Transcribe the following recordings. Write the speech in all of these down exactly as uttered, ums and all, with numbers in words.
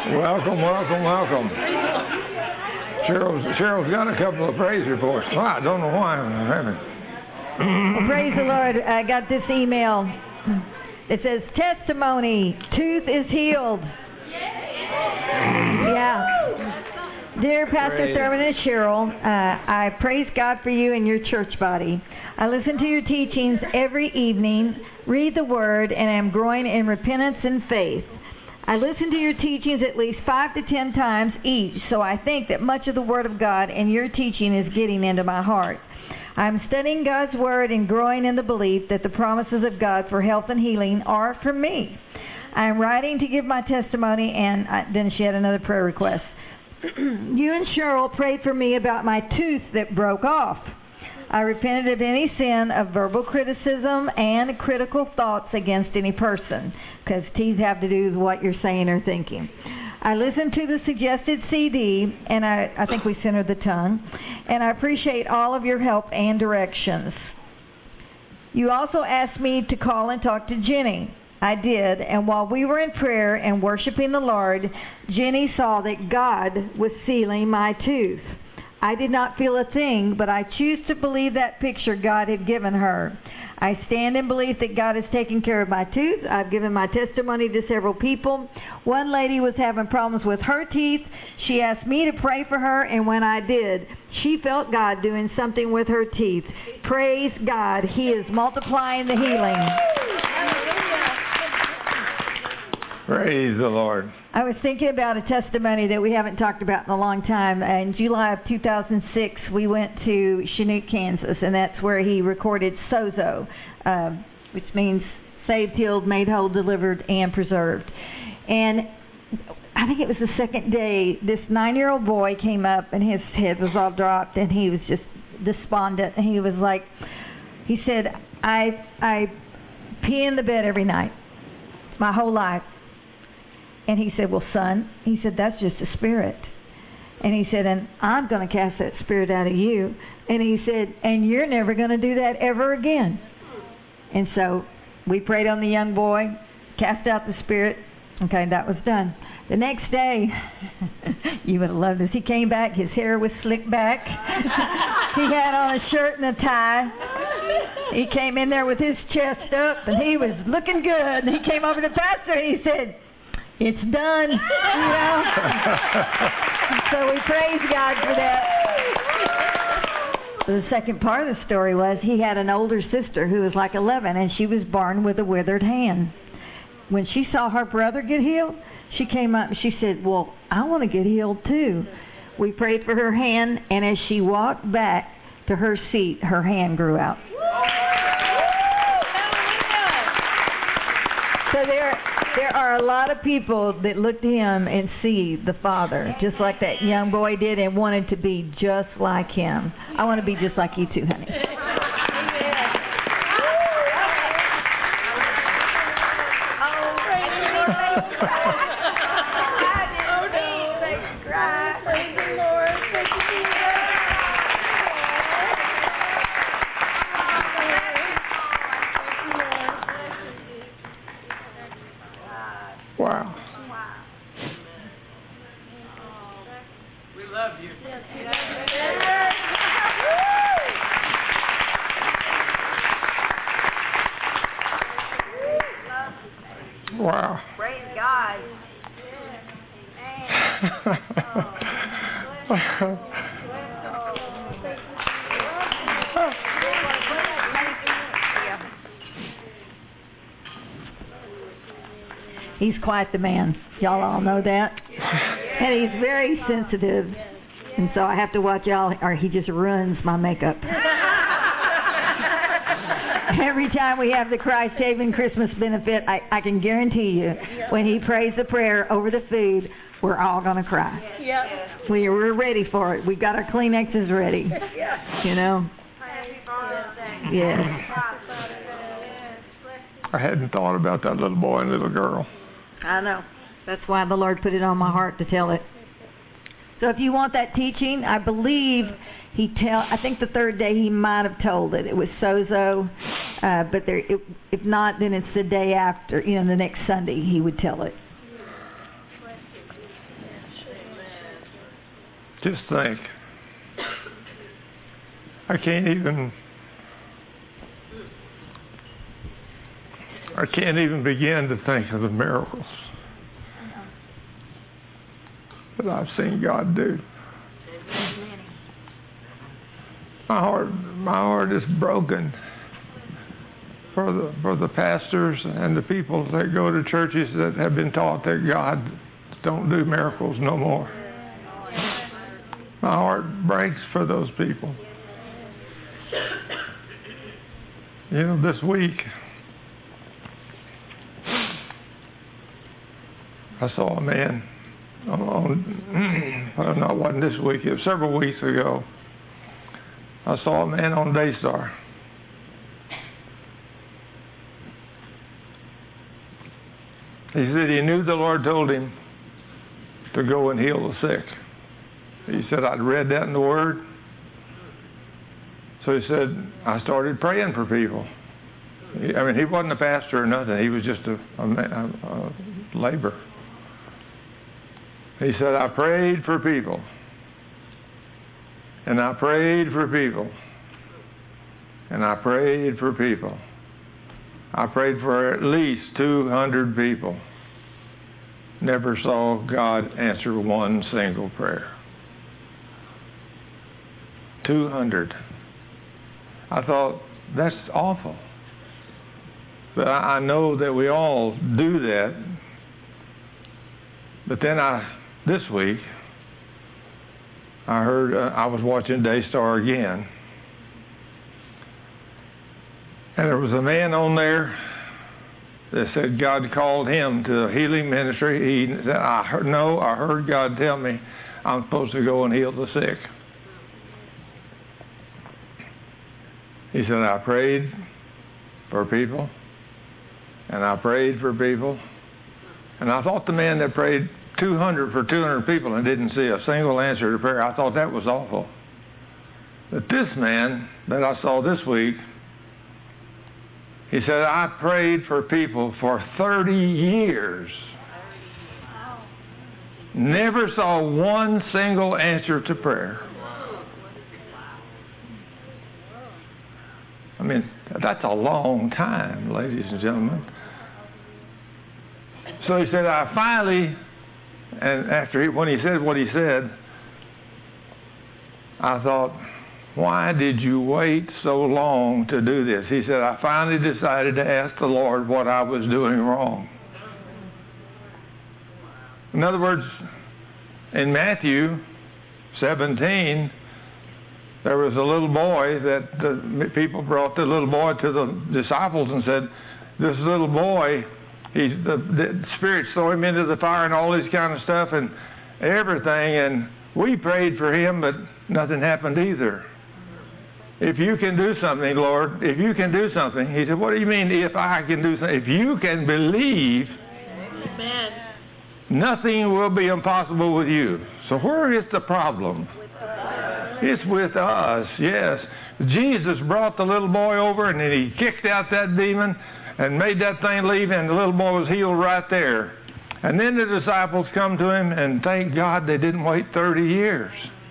Welcome, welcome, welcome. Cheryl's, Cheryl's got a couple of praise reports. Well, I don't know why I'm having. Well, praise the Lord. I got this email. It says, testimony, tooth is healed. Yeah. Dear Pastor Praise. Thurman and Cheryl, uh, I praise God for you and your church body. I listen to your teachings every evening, read the Word, and am growing in repentance and faith. I listen to your teachings at least five to ten times each, so I think that much of the Word of God and your teaching is getting into my heart. I'm studying God's Word and growing in the belief that the promises of God for health and healing are for me. I'm writing to give my testimony, and I, then she had another prayer request. You and Cheryl prayed for me about my tooth that broke off. I repented of any sin of verbal criticism and critical thoughts against any person, because teeth have to do with what you're saying or thinking. I listened to the suggested C D, and I, I think we centered the tongue, and I appreciate all of your help and directions. You also asked me to call and talk to Jenny. I did, and while we were in prayer and worshiping the Lord, Jenny saw that God was sealing my tooth. I did not feel a thing, but I choose to believe that picture God had given her. I stand in belief that God is taking care of my tooth. I've given my testimony to several people. One lady was having problems with her teeth. She asked me to pray for her, and when I did, she felt God doing something with her teeth. Praise God. He is multiplying the healing. Praise the Lord. I was thinking about a testimony that we haven't talked about in a long time. In July of two thousand six, we went to Chinook, Kansas, and that's where he recorded Sozo, uh, which means saved, healed, made whole, delivered, and preserved. And I think it was the second day, this nine-year-old boy came up, and his head was all dropped, and he was just despondent. And he was like, he said, I, I pee in the bed every night, my whole life. And he said, well, son, he said, that's just a spirit. And he said, and I'm going to cast that spirit out of you. And he said, and you're never going to do that ever again. And so we prayed on the young boy, cast out the spirit. Okay, that was done. The next day, you would have loved this. He came back. His hair was slicked back. He had on a shirt and a tie. He came in there with his chest up, and he was looking good. And he came over to the pastor, and he said, it's done, you know. So we praise God for that. The second part of the story was he had an older sister who was like eleven, and she was born with a withered hand. When she saw her brother get healed, she came up and she said, well, I want to get healed too. We prayed for her hand, and as she walked back to her seat, her hand grew out. So there, there are a lot of people that look to him and see the Father, just like that young boy did, and wanted to be just like him. I want to be just like you too, honey. Wow. We love you. Wow. Praise God. He's quite the man. Y'all all know that. And he's very sensitive. And so I have to watch y'all, or he just ruins my makeup. Every time we have the Christ Haven Christmas benefit, I, I can guarantee you, when he prays the prayer over the food, we're all going to cry. Yep. We, we're ready for it. We've got our Kleenexes ready. You know? Yes. I hadn't thought about that little boy and little girl. I know. That's why the Lord put it on my heart to tell it. So if you want that teaching, I believe he tell. I think the third day he might have told it. It was Sozo, uh, but there. It, if not, then it's the day after. You know, the next Sunday he would tell it. Just think. I can't even I can't even begin to think of the miracles that I've seen God do. My heart my heart is broken for the for the pastors and the people that go to churches that have been taught that God don't do miracles no more. My heart breaks for those people. You know, this week I saw a man on, on well, no, it wasn't this week, it was several weeks ago. I saw a man on Daystar. He said he knew the Lord told him to go and heal the sick. He said, I'd read that in the Word. So he said, I started praying for people. He, I mean, he wasn't a pastor or nothing. He was just a, a, a, a laborer. He said, I prayed for people. And I prayed for people. And I prayed for people. I prayed for at least two hundred people. Never saw God answer one single prayer. two hundred. I thought, that's awful. But I, I know that we all do that. But then I, this week, I heard, uh, I was watching Daystar again. And there was a man on there that said God called him to a healing ministry. He said, I heard, no, I heard God tell me I'm supposed to go and heal the sick. He said, I prayed for people, and I prayed for people. And I thought the man that prayed two hundred for two hundred people and didn't see a single answer to prayer, I thought that was awful. But this man that I saw this week, he said, I prayed for people for thirty years. Never saw one single answer to prayer. I mean, that's a long time, ladies and gentlemen. So he said, I finally, and after he, when he said what he said, I thought, why did you wait so long to do this? He said, I finally decided to ask the Lord what I was doing wrong. In other words, in Matthew seventeen, there was a little boy that the people brought the little boy to the disciples and said, this little boy, he's the, the spirits throw him into the fire and all this kind of stuff and everything, and we prayed for him, but nothing happened either. If you can do something, Lord, if you can do something. He said, what do you mean if I can do something? If you can believe, Amen. Nothing will be impossible with you. So where is the problem? It's with us, yes. Jesus brought the little boy over and then he kicked out that demon and made that thing leave, and the little boy was healed right there. And then the disciples come to him, and thank God they didn't wait thirty years.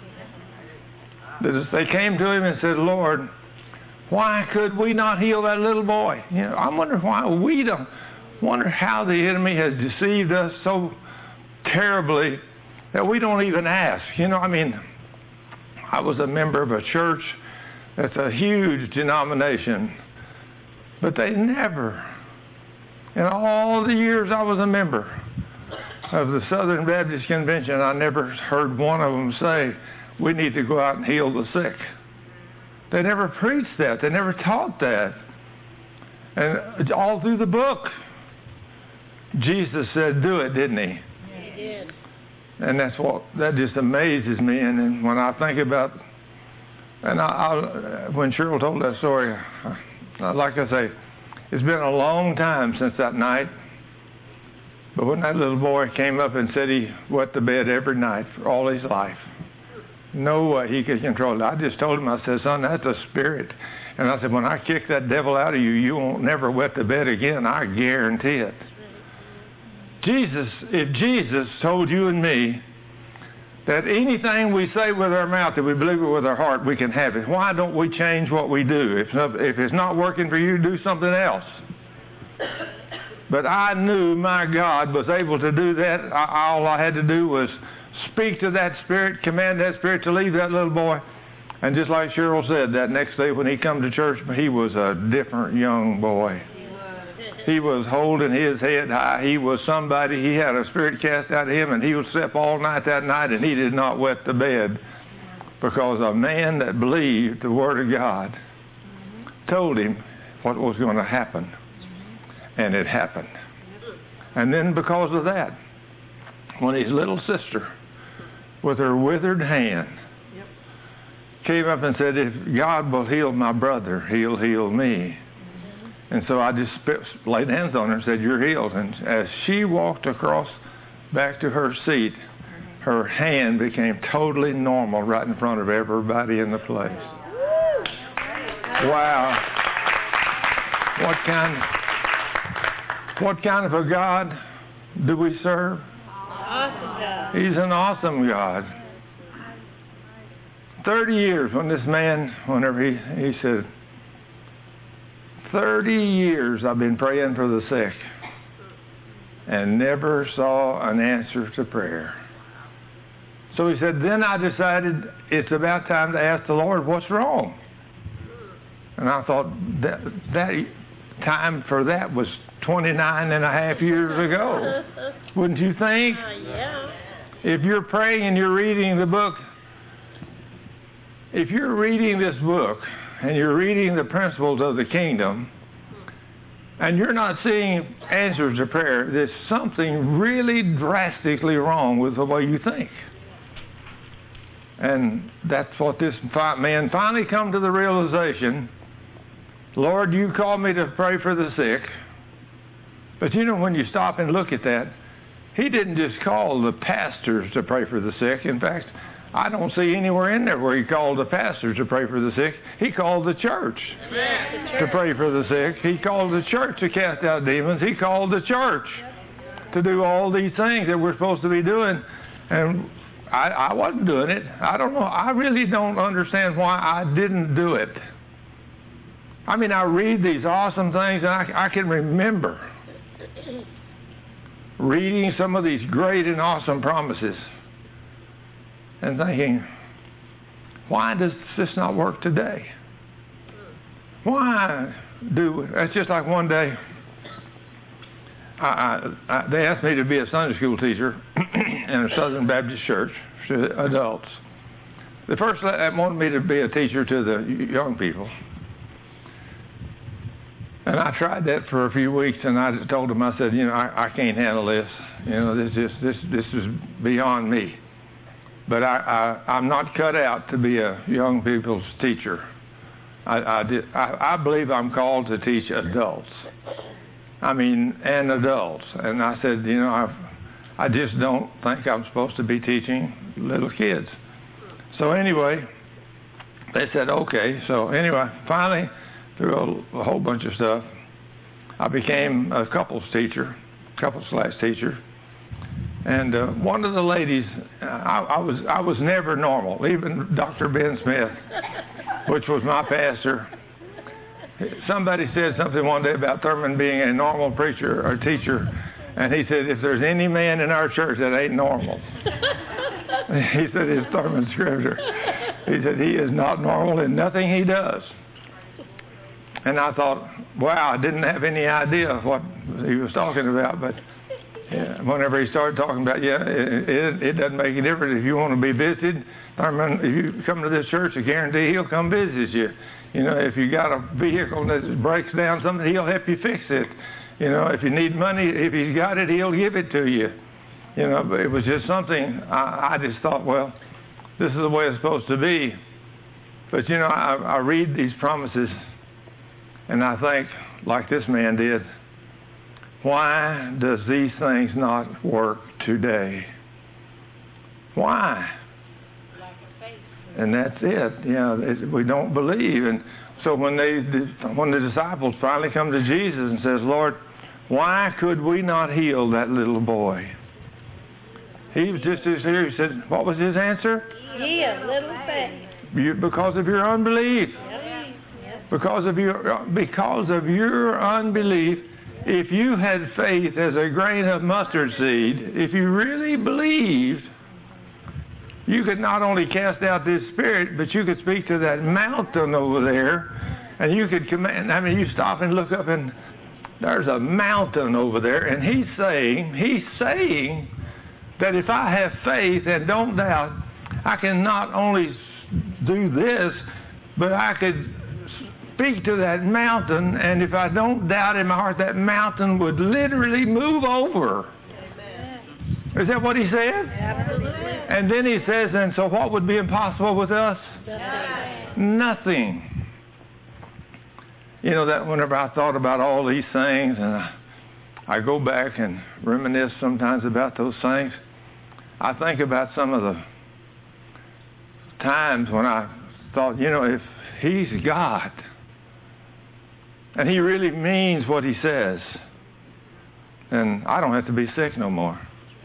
They came to him and said, Lord, why could we not heal that little boy? You know, I wonder why we don't, wonder how the enemy has deceived us so terribly that we don't even ask. You know, I mean, I was a member of a church that's a huge denomination, but they never, in all the years I was a member of the Southern Baptist Convention, I never heard one of them say, we need to go out and heal the sick. They never preached that. They never taught that. And all through the book, Jesus said, do it, didn't he? He did. And that's what, that just amazes me. And then when I think about, and I, I, when Cheryl told that story, like I say, it's been a long time since that night. But when that little boy came up and said he wet the bed every night for all his life, no way he could control it. I just told him, I said, son, that's a spirit. And I said, when I kick that devil out of you, you won't never wet the bed again. I guarantee it. Jesus, if Jesus told you and me that anything we say with our mouth, that we believe it with our heart, we can have it. Why don't we change what we do? If, if it's not working for you, do something else. But I knew my God was able to do that. I, all I had to do was speak to that spirit, command that spirit to leave that little boy. And just like Cheryl said, that next day when he come to church, he was a different young boy. He was holding his head high. He was somebody. He had a spirit cast out of him, and he would sleep all night that night, and he did not wet the bed because a man that believed the Word of God told him what was going to happen, and it happened. And then because of that, when his little sister, with her withered hand, came up and said, if God will heal my brother, he'll heal me. And so I just laid hands on her and said, you're healed. And as she walked across back to her seat, her hand became totally normal right in front of everybody in the place. Wow. What kind, what kind of a God do we serve? Awesome God. He's an awesome God. Thirty years when this man, whenever he, he said, thirty years I've been praying for the sick and never saw an answer to prayer. So he said, then I decided it's about time to ask the Lord what's wrong. And I thought that, that time for that was twenty-nine and a half years ago. Wouldn't you think? Uh, yeah. If you're praying and you're reading the book, if you're reading this book and you're reading the principles of the kingdom and you're not seeing answers to prayer, there's something really drastically wrong with the way you think. And that's what this man finally come to the realization, Lord, you called me to pray for the sick. But you know, when you stop and look at that, he didn't just call the pastors to pray for the sick. In fact, I don't see anywhere in there where he called the pastors to pray for the sick. He called the church Amen. to pray for the sick. He called the church to cast out demons. He called the church to do all these things that we're supposed to be doing. And I, I wasn't doing it. I don't know. I really don't understand why I didn't do it. I mean, I read these awesome things, and I, I can remember reading some of these great and awesome promises and thinking, why does this not work today? Why do, it's just like one day, I, I, I, they asked me to be a Sunday school teacher in a Southern Baptist church to adults. They first wanted me to be a teacher to the young people. And I tried that for a few weeks, and I told them, I said, you know, I, I can't handle this. You know, this is this this is beyond me. But I, I, I'm not cut out to be a young people's teacher. I, I, did, I, I believe I'm called to teach adults. I mean, and adults. And I said, you know, I, I just don't think I'm supposed to be teaching little kids. So anyway, they said, okay. So anyway, finally, through a, a whole bunch of stuff, I became a couples teacher, couples slash teacher. And uh, one of the ladies, I, I was I was never normal. Even Doctor Ben Smith, which was my pastor, somebody said something one day about Thurman being a normal preacher or teacher, and he said, if there's any man in our church that ain't normal, he said, it's Thurman Scrivener. He said, he is not normal in nothing he does. And I thought, wow, I didn't have any idea what he was talking about, but yeah, whenever he started talking about, yeah, it, it, it doesn't make a difference if you want to be visited. Thurman, if you come to this church, I guarantee he'll come visit you. You know, if you got a vehicle that breaks down something, he'll help you fix it. You know, if you need money, if he's got it, he'll give it to you. You know, but it was just something, I, I just thought, well, this is the way it's supposed to be. But, you know, I, I read these promises, and I think, like this man did, why does these things not work today? Why? Lack of faith. And that's it. You know, we don't believe. And so when they, when the disciples finally come to Jesus and says, Lord, why could we not heal that little boy? He was just as here. He said, what was his answer? Ye of little faith. You, because of your unbelief. Yep. Because of your because of your unbelief. If you had faith as a grain of mustard seed, if you really believed, you could not only cast out this spirit, but you could speak to that mountain over there, and you could command. I mean, you stop and look up, and there's a mountain over there, and he's saying, he's saying that if I have faith and don't doubt, I can not only do this, but I could speak to that mountain, and if I don't doubt in my heart, that mountain would literally move over. Amen. Is that what he said? Absolutely. And then he says, and so what would be impossible with us? Nothing. Nothing. You know, that whenever I thought about all these things, and I, I go back and reminisce sometimes about those things, I think about some of the times when I thought, you know, if he's God, and he really means what he says, then I don't have to be sick no more.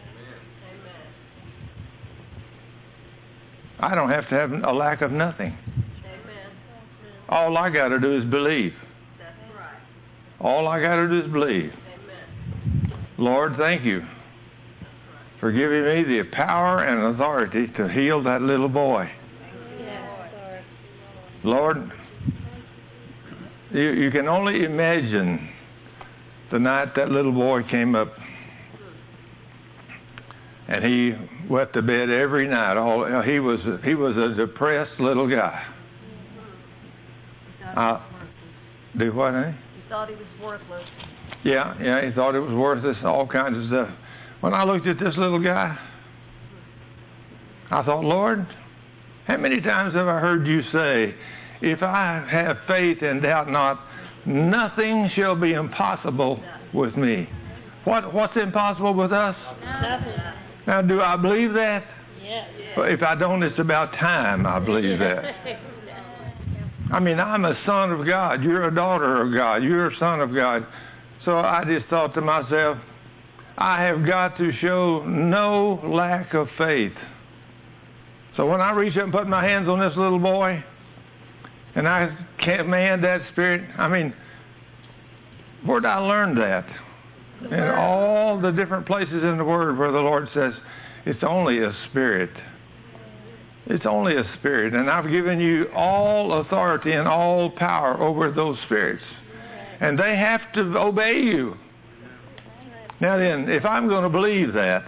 I don't have to have a lack of nothing. All I got to do is believe. All I got to do is believe. Lord, thank you for giving me the power and authority to heal that little boy. Lord, you, you can only imagine the night that little boy came up and he wet the bed every night. All, he was he was a depressed little guy. Uh, do what, honey? He thought he was worthless. Yeah, yeah, he thought it was worthless, all kinds of stuff. When I looked at this little guy, I thought, Lord, how many times have I heard you say, if I have faith and doubt not, nothing shall be impossible with me. What What's impossible with us? Nothing. Now, do I believe that? Yes. Well, if I don't, it's about time I believe that. I mean, I'm a son of God. You're a daughter of God. You're a son of God. So I just thought to myself, I have got to show no lack of faith. So when I reach up and put my hands on this little boy, and I command that spirit, I mean, where did I learn that? In all the different places in the Word where the Lord says, it's only a spirit. It's only a spirit. And I've given you all authority and all power over those spirits. And they have to obey you. Now then, if I'm going to believe that,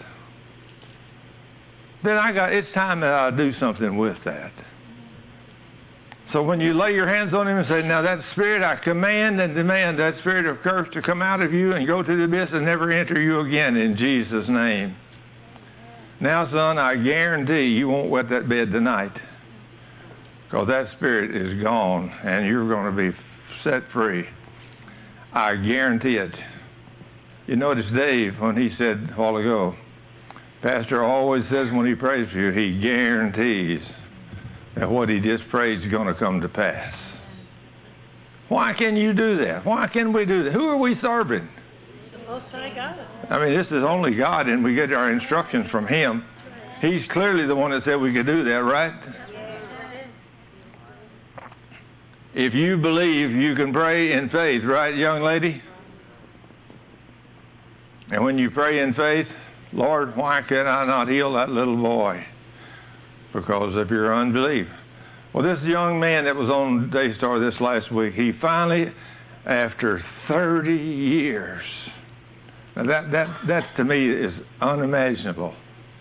then I got, it's time that I do something with that. So when you lay your hands on him and say, now that spirit, I command and demand that spirit of curse to come out of you and go to the abyss and never enter you again in Jesus' name. Now, son, I guarantee you won't wet that bed tonight, because that spirit is gone and you're going to be set free. I guarantee it. You notice Dave, when he said a while ago, Pastor always says when he prays for you, he guarantees that what he just prayed is going to come to pass. Why can you do that? Why can we do that? Who are we serving? The Most High God. I mean, this is only God, and we get our instructions from him. He's clearly the one that said we could do that, right? If you believe, you can pray in faith, right, young lady? And when you pray in faith, Lord, why can I not heal that little boy? Because of your unbelief. Well, this young man that was on Daystar this last week, he finally, after thirty years, now that, that, that to me is unimaginable.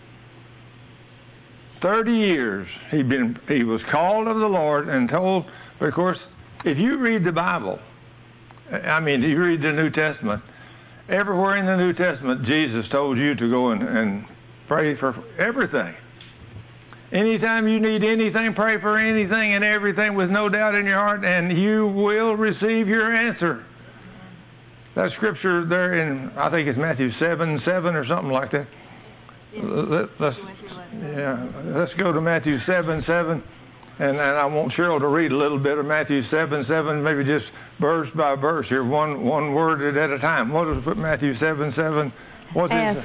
thirty years he'd been, he was called of the Lord and told, but of course, if you read the Bible, I mean, you read the New Testament, everywhere in the New Testament, Jesus told you to go and, and pray for everything. Anytime you need anything, pray for anything and everything with no doubt in your heart, and you will receive your answer. That scripture there in, I think it's Matthew seven, seven or something like that. Let, let's, yeah, let's go to Matthew seven, seven, and, and I want Cheryl to read a little bit of Matthew seven, seven, maybe just verse by verse here, one one word at a time. What does it put Matthew seven, seven? What's Ask, it?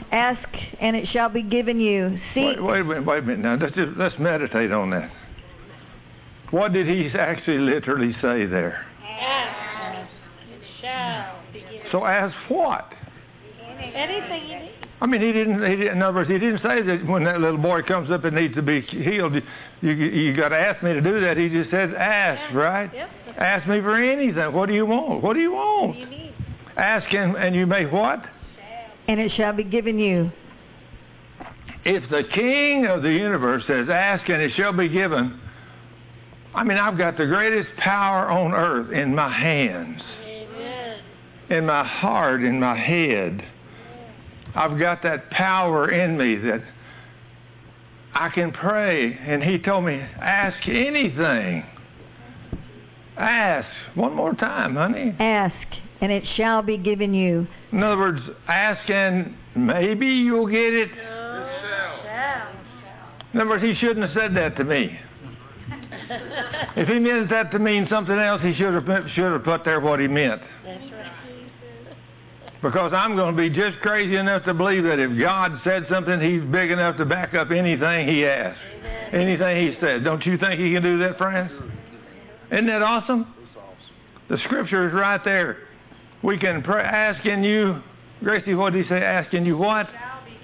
Ask, and it shall be given you. Seek. Wait, wait a minute, wait a minute. Now, let's, just, let's meditate on that. What did he actually literally say there? Ask, it shall be given. So ask what? Anything you need. I mean, he didn't, he didn't, in other words, he didn't say that when that little boy comes up and needs to be healed, you, you, you got to ask me to do that. He just says, ask, right? Yep. Ask me for anything. What do you want? What do you want? What do you need? Ask and, and you may what? And it shall be given you. If the King of the universe says, ask and it shall be given, I mean, I've got the greatest power on earth in my hands, Amen. in my heart, in my head. I've got that power in me that I can pray. And he told me, ask anything. Ask. One more time, honey. Ask, and it shall be given you. In other words, ask and maybe you'll get it. No, shall. In other words, he shouldn't have said that to me. If he meant that to mean something else, he should have should have put there what he meant. That's right. Because I'm going to be just crazy enough to believe that if God said something, he's big enough to back up anything he asks, Amen. anything he said. Don't you think he can do that, friends? Isn't that awesome? The scripture is right there. We can pray, asking you, Gracie, what did he say? Asking you what? Shall be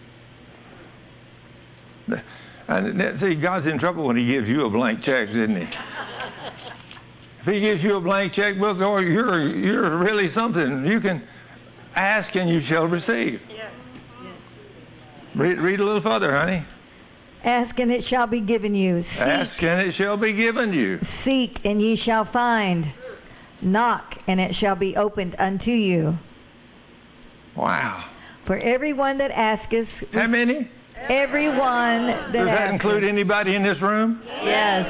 given. And see, God's in trouble when he gives you a blank check, isn't he? If he gives you a blank checkbook, or you're you're really something. You can ask and you shall receive. Yes. Read, read a little further, honey. Ask, and it shall be given you. Seek, Ask and it shall be given you. seek, and ye shall find. Knock, and it shall be opened unto you. Wow. For everyone that asketh, How many? everyone that Does that asketh. include anybody in this room? Yes.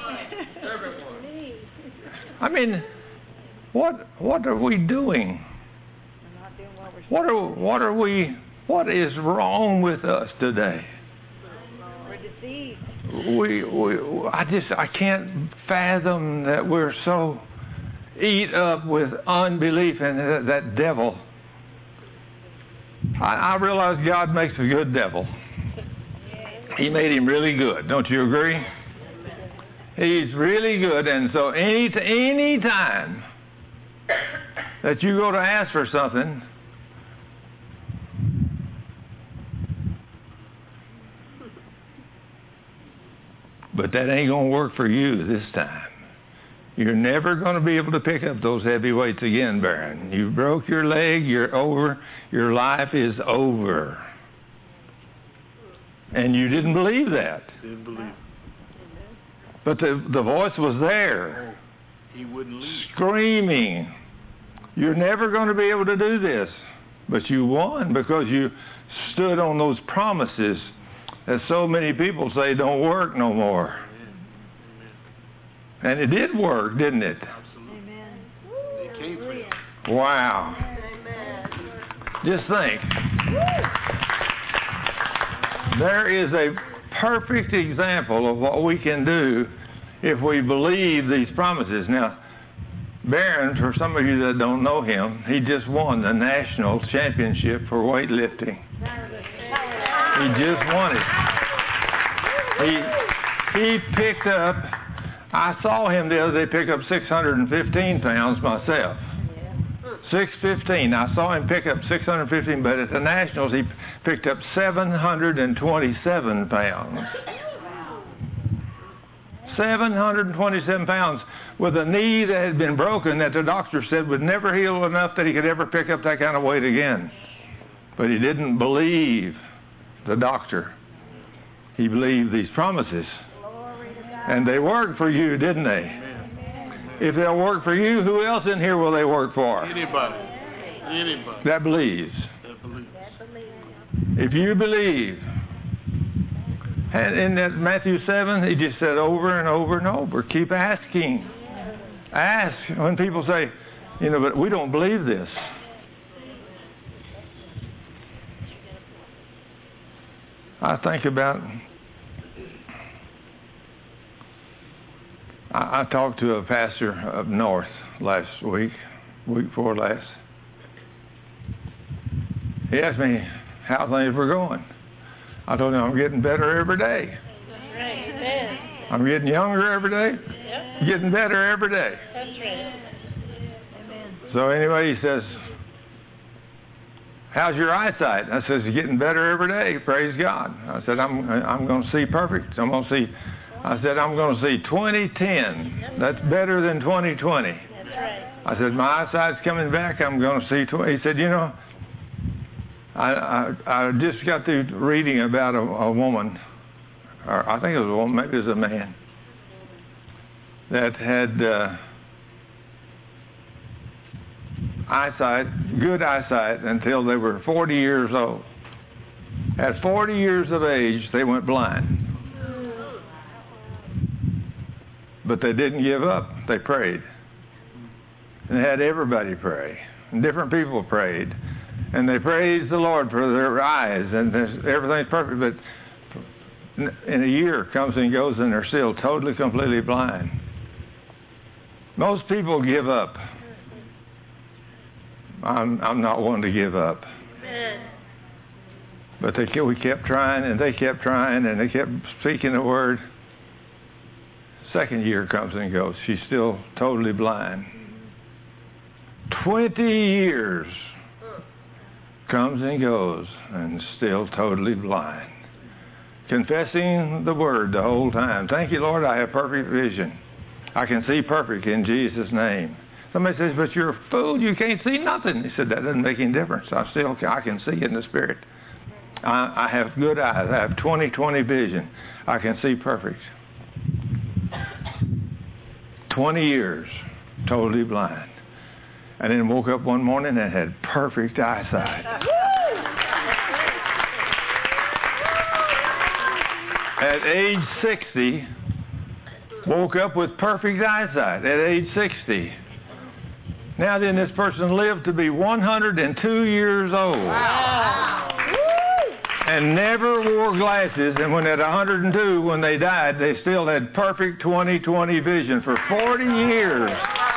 I mean, what what are we doing? What are what are we? What is wrong with us today? We're deceived. We, we I just I can't fathom that we're so eat up with unbelief and that, that devil. I, I realize God makes a good devil. He made him really good. Don't you agree? He's really good, and so any any time that you go to ask for something, but that ain't going to work for you this time. You're never going to be able to pick up those heavy weights again, Baron. You broke your leg, you're over, your life is over. And you didn't believe that. Didn't believe. But the, the voice was there, He wouldn't leave. screaming, you're never going to be able to do this. But you won because you stood on those promises that so many people say don't work no more. And it did work, didn't it? Absolutely. Amen. It came for you. Wow. Amen. Just think. There is a perfect example of what we can do if we believe these promises. Now, Barron, for some of you that don't know him, he just won the national championship for weightlifting. He just won it. He, he picked up, I saw him the other day pick up six hundred fifteen pounds myself. six fifteen. I saw him pick up six hundred fifteen, but at the Nationals he picked up seven hundred twenty-seven pounds. seven hundred twenty-seven pounds with a knee that had been broken that the doctor said would never heal enough that he could ever pick up that kind of weight again. But he didn't believe the doctor. He believed these promises. And they worked for you, didn't they? If they'll work for you, who else in here will they work for? Anybody. Anybody. That believes. That believes. If you believe. And in that Matthew seven, he just said over and over and over, keep asking. Ask. When people say, you know, but we don't believe this. I think about, I, I talked to a pastor up north last week, week before last. He asked me, how things were going. I told him, I'm getting better every day. That's right. Amen. I'm getting younger every day. Yep. Getting better every day. That's right. So anyway, he says, how's your eyesight? I says, it's getting better every day. Praise God. I said, I'm I'm going to see perfect. I'm going to see. I said, I'm going to see twenty ten. That's better than twenty twenty. That's right. I said, my eyesight's coming back. I'm going to see twenty. He said, you know, I I, I just got through reading about a, a woman, or I think it was a woman, maybe it was a man, that had uh, eyesight, good eyesight, until they were forty years old. At forty years of age, they went blind. But they didn't give up. They prayed. And they had everybody pray. And different people prayed. And they praised the Lord for their eyes. And everything's perfect. But in a year comes and goes and they're still totally, completely blind. Most people give up. I'm, I'm not one to give up. Amen. But they, we kept trying and they kept trying and they kept speaking the word. Second year comes and goes. She's still totally blind. Twenty years comes and goes and still totally blind. Confessing the word the whole time. Thank you, Lord, I have perfect vision. I can see perfect in Jesus' name. Somebody says, but you're a fool. You can't see nothing. He said, that doesn't make any difference. I still I can see in the Spirit. I, I have good eyes. I have twenty twenty vision. I can see perfect. twenty years, totally blind. And then woke up one morning and had perfect eyesight. At age sixty, woke up with perfect eyesight at age sixty. Now then, this person lived to be one hundred two years old. Wow. And never wore glasses. And when at one hundred two, when they died, they still had perfect twenty twenty vision for forty years.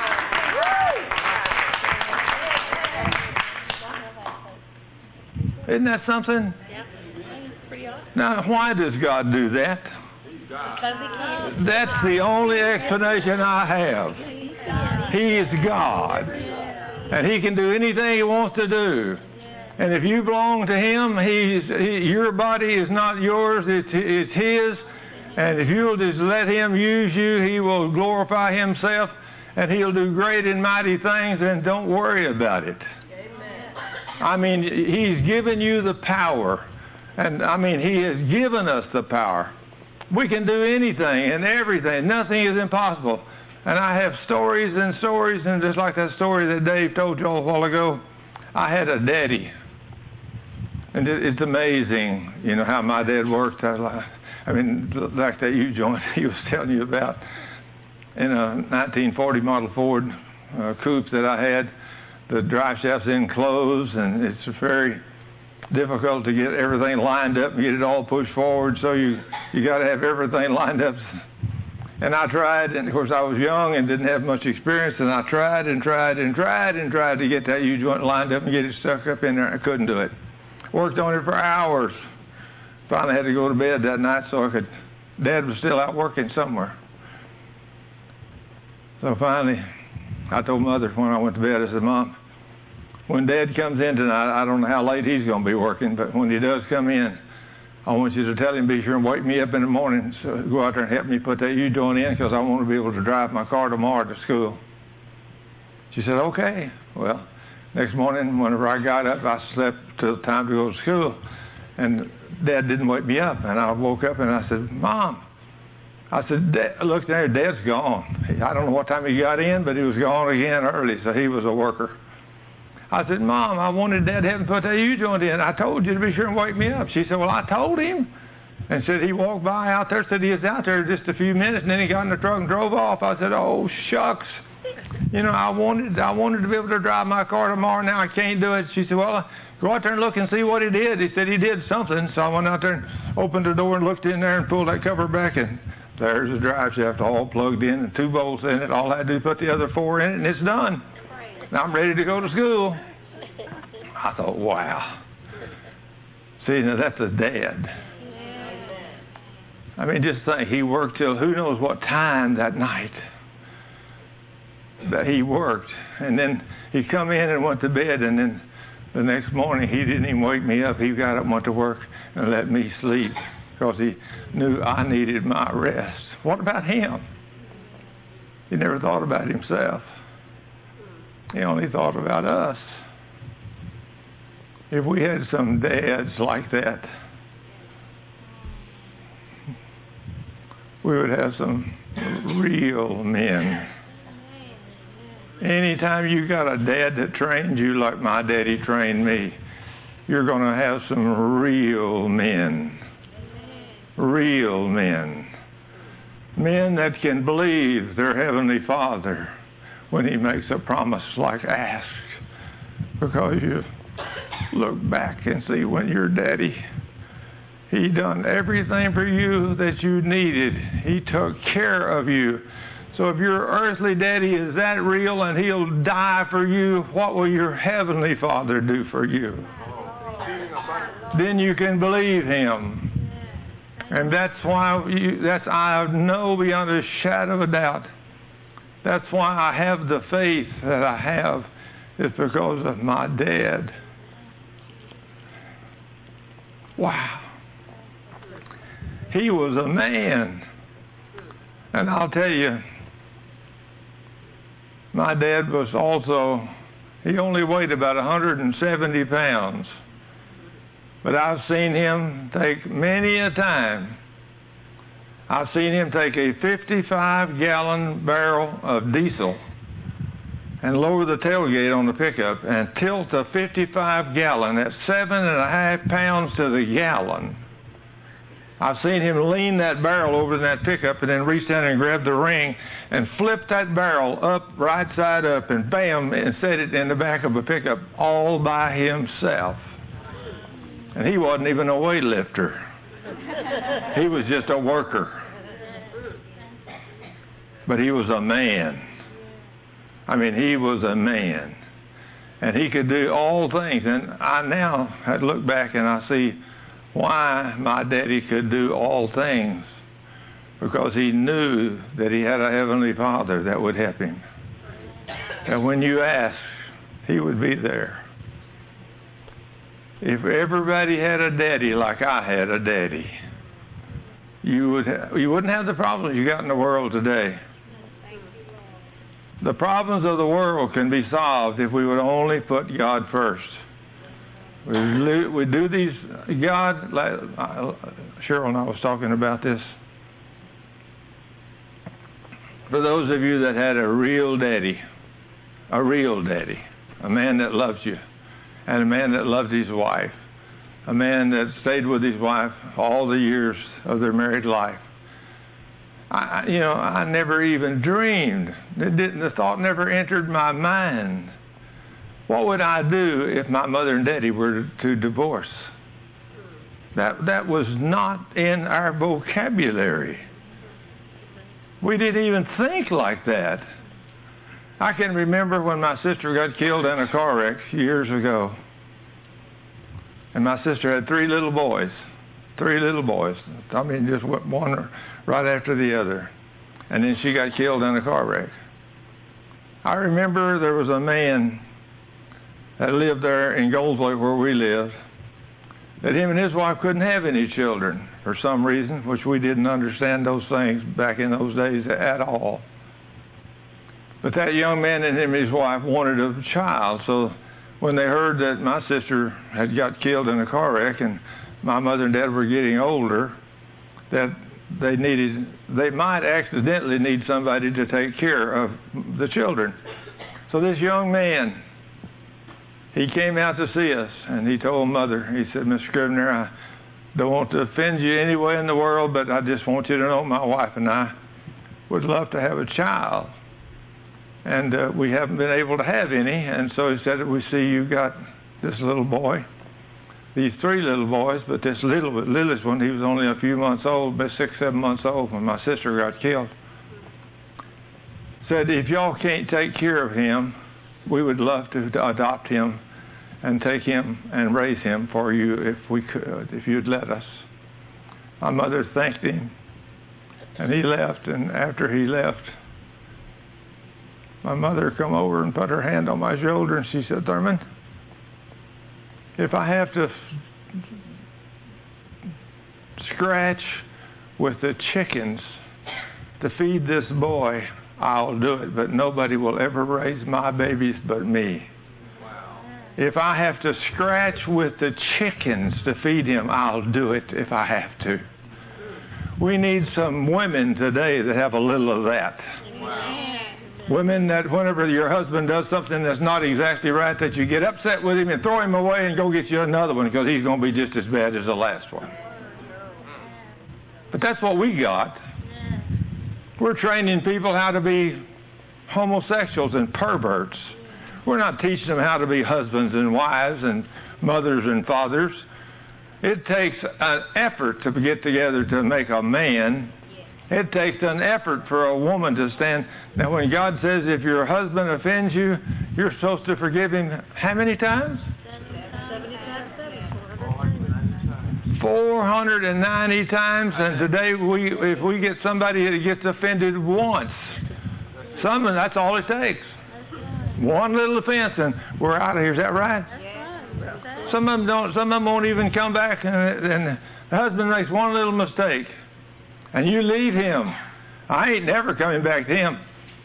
Isn't that something? Yeah. Pretty awesome. Now, why does God do that? Because he can. That's the only explanation I have. He is God. And he can do anything he wants to do. And if you belong to him, he's, he, your body is not yours, it's, it's his. And if you'll just let him use you, he will glorify himself. And he'll do great and mighty things, and don't worry about it. I mean, he's given you the power. And, I mean, he has given us the power. We can do anything and everything. Nothing is impossible. And I have stories and stories, and just like that story that Dave told you a while ago, I had a daddy. And it, it's amazing, you know, how my dad worked. I, I mean, like that you joined, he was telling you about, in a nineteen forty model Ford uh, coupe that I had, the drive shaft's enclosed, and it's very difficult to get everything lined up and get it all pushed forward. So you you got to have everything lined up. And I tried, and of course I was young and didn't have much experience, and I tried and tried and tried and tried to get that U-joint lined up and get it stuck up in there. I couldn't do it. Worked on it for hours. Finally had to go to bed that night so I could. Dad was still out working somewhere. So finally, I told Mother when I went to bed, I said, Mom, when Dad comes in tonight, I don't know how late he's going to be working, but when he does come in, I want you to tell him, be sure and wake me up in the morning, so go out there and help me put that U-joint in, because I want to be able to drive my car tomorrow to school. She said, okay. Well, next morning, whenever I got up, I slept till the time to go to school, and Dad didn't wake me up, and I woke up and I said, Mom, I said, Dad, look there, Dad's gone. I don't know what time he got in, but he was gone again early, so he was a worker. I said, Mom, I wanted Dad to have him put that U-joint in. I told you to be sure and wake me up. She said, well, I told him. And said he walked by out there, said he was out there just a few minutes, and then he got in the truck and drove off. I said, oh, shucks. You know, I wanted I wanted to be able to drive my car tomorrow. Now I can't do it. She said, well, go out there and look and see what he did. He said he did something. So I went out there and opened the door and looked in there and pulled that cover back, and there's the drive shaft all plugged in and two bolts in it. All I had to do is put the other four in it, and it's done. Now I'm ready to go to school. I thought, wow. See, now that's a dad. I mean, just think, he worked till who knows what time that night. That he worked. And then he come in and went to bed, and then the next morning he didn't even wake me up. He got up and went to work and let me sleep because he knew I needed my rest. What about him? He never thought about himself. He only thought about us. If we had some dads like that, we would have some real men. Anytime you got a dad that trained you like my daddy trained me, you're going to have some real men. Real men. Men that can believe their Heavenly Father when He makes a promise like ask. Because you look back and see when your daddy, He done everything for you that you needed. He took care of you. So if your earthly daddy is that real and he'll die for you, what will your Heavenly Father do for you? Then you can believe Him. And that's why you, that's I know beyond a shadow of a doubt. That's why I have the faith that I have. It's because of my dad. Wow. He was a man. And I'll tell you, my dad was also, he only weighed about one hundred seventy pounds. But I've seen him take many a time. I've seen him take a fifty-five gallon barrel of diesel and lower the tailgate on the pickup and tilt a fifty-five gallon at seven and a half pounds to the gallon. I've seen him lean that barrel over in that pickup and then reach down and grab the ring and flip that barrel up, right side up, and bam, and set it in the back of a pickup all by himself. And he wasn't even a weightlifter. He was just a worker. But he was a man. I mean, he was a man. And he could do all things. And I now had looked back and I see why my daddy could do all things. Because he knew that he had a Heavenly Father that would help him. And when you asked, He would be there. If everybody had a daddy like I had a daddy, you would ha- you wouldn't have the problems you got in the world today. The problems of the world can be solved if we would only put God first. We, lo- we do these, God, like, uh, Cheryl and I was talking about this. For those of you that had a real daddy, a real daddy, a man that loves you, and a man that loved his wife, a man that stayed with his wife all the years of their married life. I, you know, I never even dreamed. It didn't, the thought never entered my mind. What would I do if my mother and daddy were to divorce? That, that was not in our vocabulary. We didn't even think like that. I can remember when my sister got killed in a car wreck years ago. And my sister had three little boys. Three little boys. I mean, just one right after the other. And then she got killed in a car wreck. I remember there was a man that lived there in Goldsworth where we lived, that him and his wife couldn't have any children for some reason, which we didn't understand those things back in those days at all. But that young man and him and his wife wanted a child, so when they heard that my sister had got killed in a car wreck and my mother and dad were getting older, that they needed, they might accidentally need somebody to take care of the children. So this young man, he came out to see us, and he told Mother, he said, Miss Scrivener, I don't want to offend you any way in the world, but I just want you to know my wife and I would love to have a child. And uh, we haven't been able to have any, and so he said, we see you got this little boy, these three little boys, but this little, littlest one, he was only a few months old, about six, seven months old when my sister got killed. Said, if y'all can't take care of him, we would love to adopt him and take him and raise him for you if we could, if you'd let us. My mother thanked him, and he left, and after he left, my mother come over and put her hand on my shoulder, and she said, Thurman, if I have to scratch with the chickens to feed this boy, I'll do it, but nobody will ever raise my babies but me. Wow. If I have to scratch with the chickens to feed him, I'll do it if I have to. We need some women today that have a little of that. Wow. Women that whenever your husband does something that's not exactly right, that you get upset with him and throw him away and go get you another one because he's going to be just as bad as the last one. But that's what we got. We're training people how to be homosexuals and perverts. We're not teaching them how to be husbands and wives and mothers and fathers. It takes an effort to get together to make a man. It takes an effort for a woman to stand. Now, when God says if your husband offends you, you're supposed to forgive him how many times? four hundred ninety times. And today, we if we get somebody that gets offended once, some that's all it takes. One little offense, and we're out of here. Is that right? Some of them don't. Some of them won't even come back, and, and the husband makes one little mistake, and you leave him. I ain't never coming back to him.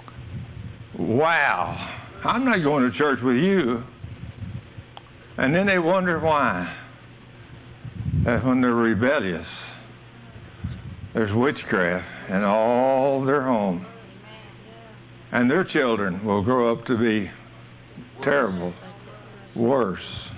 Wow, I'm not going to church with you. And then they wonder why. That when they're rebellious, there's witchcraft in all their home. And their children will grow up to be terrible, worse.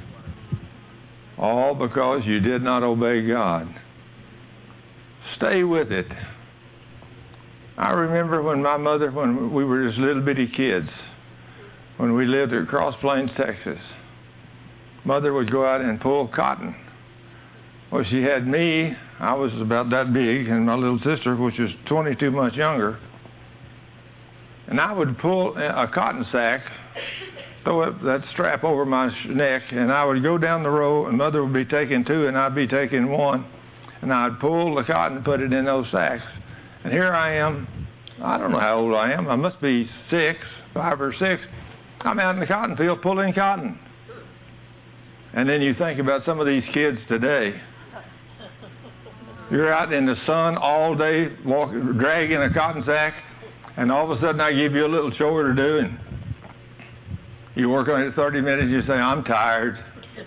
All because you did not obey God. Stay with it. I remember when my mother, when we were just little bitty kids, when we lived at Cross Plains, Texas, Mother would go out and pull cotton. Well, she had me, I was about that big, and my little sister, which was twenty-two months younger. And I would pull a cotton sack, throw it, that strap over my neck, and I would go down the row, and Mother would be taking two, and I'd be taking one. And I'd pull the cotton and put it in those sacks. And here I am, I don't know how old I am, I must be six, five or six. I'm out in the cotton field pulling cotton. And then you think about some of these kids today. You're out in the sun all day, walk, dragging a cotton sack, and all of a sudden I give you a little chore to do, and you work on it thirty minutes, you say, I'm tired.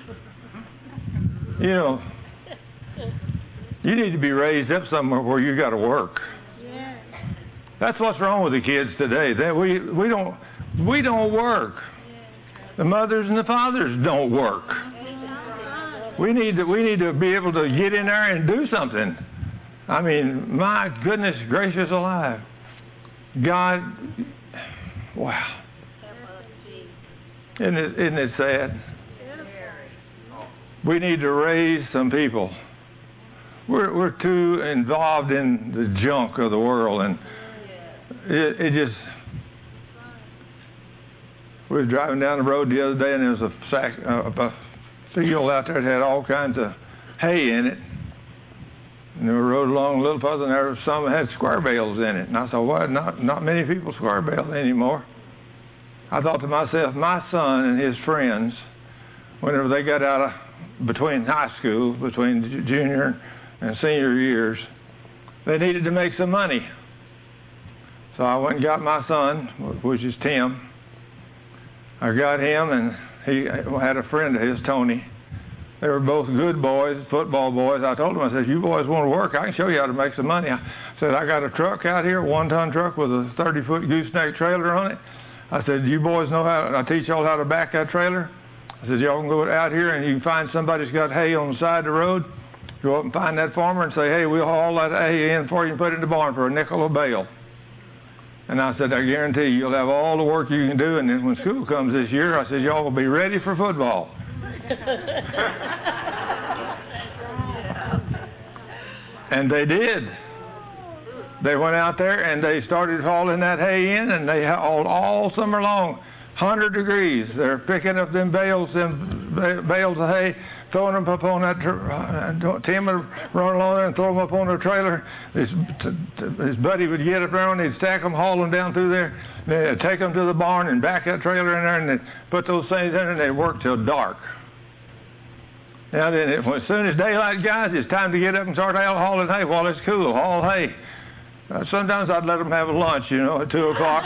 You know, you need to be raised up somewhere where you got to work. That's what's wrong with the kids today. That we we don't we don't work. The mothers and the fathers don't work. We need to we need to be able to get in there and do something. I mean, my goodness gracious alive. God, wow. Isn't it, isn't it sad? We need to raise some people. We're we're too involved in the junk of the world, and it, it just. We were driving down the road the other day, and there was a sack, uh, a field out there that had all kinds of hay in it. And we rode along a little further, and there was some that had square bales in it. And I thought, well, not not many people square bale anymore. I thought to myself, my son and his friends, whenever they got out of between high school, between junior and senior years, they needed to make some money. So I went and got my son, which is Tim. I got him, and he had a friend of his, Tony. They were both good boys, football boys. I told them, I said, you boys want to work, I can show you how to make some money. I said, I got a truck out here, a one-ton truck with a thirty-foot gooseneck trailer on it. I said, you boys know how, I teach y'all how to back that trailer. I said, y'all can go out here and you can find somebody who's got hay on the side of the road. Go up and find that farmer and say, hey, we'll haul that hay in for you and put it in the barn for a nickel a bale. And I said, I guarantee you, you'll have all the work you can do. And then when school comes this year, I said, y'all will be ready for football. And they did. They went out there and they started hauling that hay in, and they hauled all summer long, one hundred degrees. They're picking up them bales, them bales of hay, throwing them up on that, uh, Tim would run along there and throw them up on the trailer. His, t- t- his buddy would get up there and he'd stack them, haul them down through there, then they'd take them to the barn and back that trailer in there, and they'd put those things in there, and they'd work till dark. Now then, it, as soon as daylight, guys, it's time to get up and start out hauling hay while it's cool, haul hay. Uh, sometimes I'd let them have a lunch, you know, at two o'clock.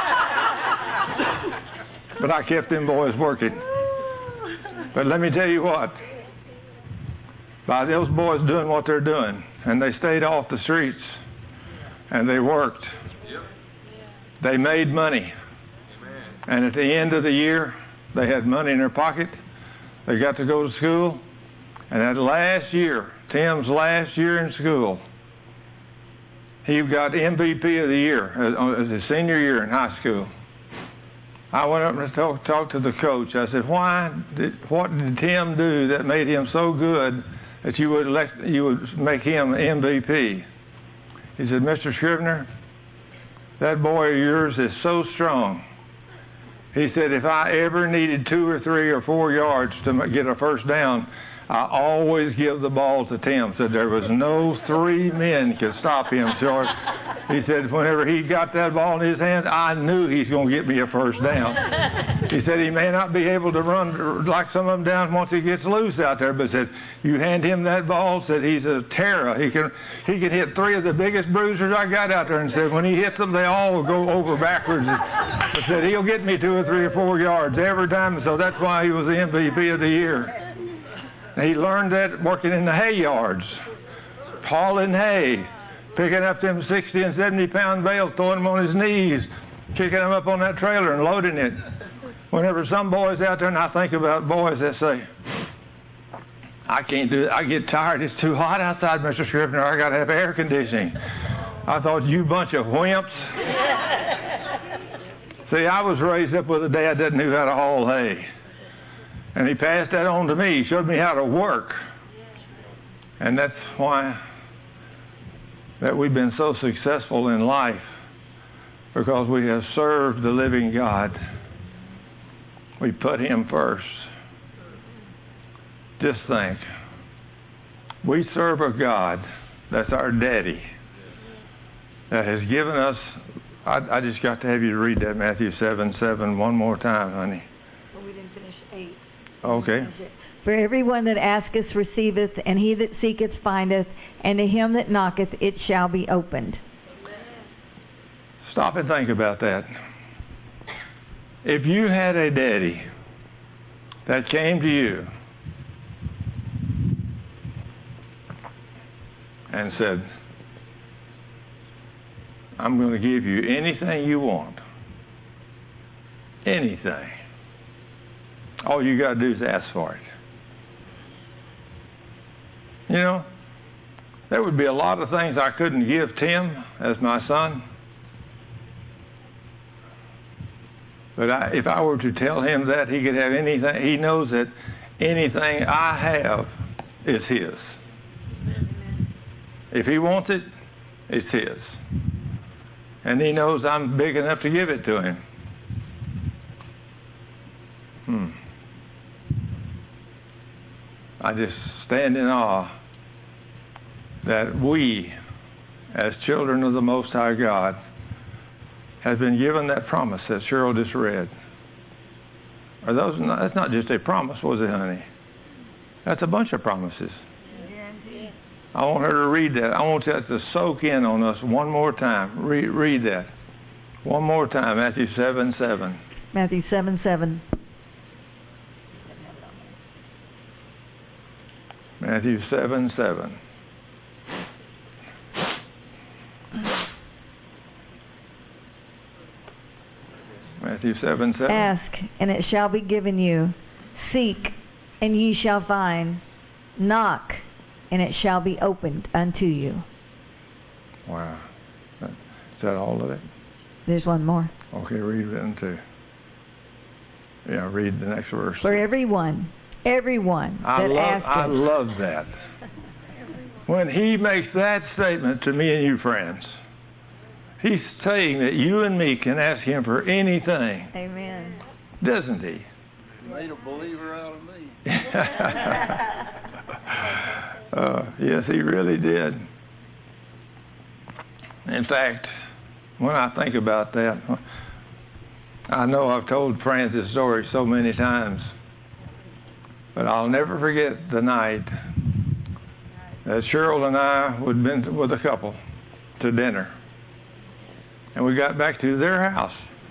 But I kept them boys working. But let me tell you what, by those boys doing what they're doing, and they stayed off the streets, and they worked, they made money. And at the end of the year, they had money in their pocket. They got to go to school. And that last year, Tim's last year in school, he got M V P of the year as his senior year in high school. I went up and talked talk to the coach. I said, "Why? Did, what did Tim do that made him so good that you would elect, you would make him M V P?" He said, "Mister Scrivener, that boy of yours is so strong." He said, "If I ever needed two or three or four yards to get a first down, I always give the ball to Tim." Said there was no three men could stop him short. He said whenever he got that ball in his hands, I knew he's going to get me a first down. He said he may not be able to run like some of them down once he gets loose out there, but said you hand him that ball, said he's a terror. He can he can hit three of the biggest bruisers I got out there, and said when he hits them, they all go over backwards. But said he'll get me two or three or four yards every time, so that's why he was the M V P of the year. He learned that working in the hay yards, hauling hay, picking up them sixty and seventy pound bales, throwing them on his knees, kicking them up on that trailer and loading it. Whenever some boys out there, and I think about boys that say, "I can't do it. I get tired. It's too hot outside, Mister Scrivener. I got to have air conditioning." I thought, you bunch of wimps. See, I was raised up with a dad that knew how to haul hay. And he passed that on to me. He showed me how to work. And that's why that we've been so successful in life, because we have served the living God. We put him first. Just think. We serve a God that's our daddy, that has given us, I, I just got to have you to read that Matthew seven seven one more time, honey. Well, we didn't finish eight. Okay. For everyone that asketh receiveth, and he that seeketh findeth, and to him that knocketh it shall be opened. Stop and think about that. If you had a daddy that came to you and said, "I'm going to give you anything you want," anything. All you got to do is ask for it. You know, there would be a lot of things I couldn't give Tim as my son. But I, if I were to tell him that he could have anything, he knows that anything I have is his. If he wants it, it's his. And he knows I'm big enough to give it to him. Hmm. I just stand in awe that we, as children of the Most High God, have been given that promise that Cheryl just read. Are those not, that's not just a promise, was it, honey? That's a bunch of promises. I want her to read that. I want that to soak in on us one more time. Read, read that. One more time, Matthew seven seven. Matthew seven seven. Matthew seven seven. Matthew seven seven. Ask, and it shall be given you. Seek, and ye shall find. Knock, and it shall be opened unto you. Wow. Is that all of it? There's one more. Okay, read it into. Yeah, read the next verse. For everyone, everyone I that love, asketh. I love that. When he makes that statement to me and you friends, he's saying that you and me can ask him for anything. Amen. Doesn't he? Made a believer out of me. uh, yes, he really did. In fact, when I think about that, I know I've told Francis' story so many times, but I'll never forget the night that Cheryl and I had been with a couple to dinner. And we got back to their house.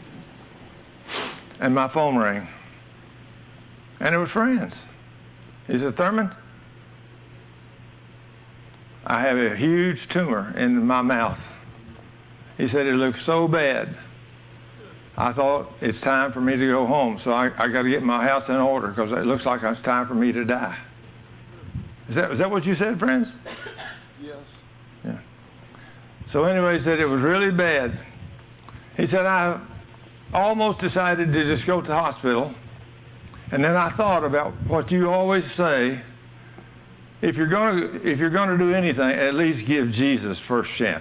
And my phone rang. And it was Franz. He said, Thurman, I have a huge tumor in my mouth. He said, it looks so bad. I thought it's time for me to go home, so I, I got to get my house in order because it looks like it's time for me to die. Is that, is that what you said, friends? Yes. Yeah. So anyway, he said it was really bad. He said, I almost decided to just go to the hospital. And then I thought about what you always say. If you're going to, if you're going to do anything, at least give Jesus first chance.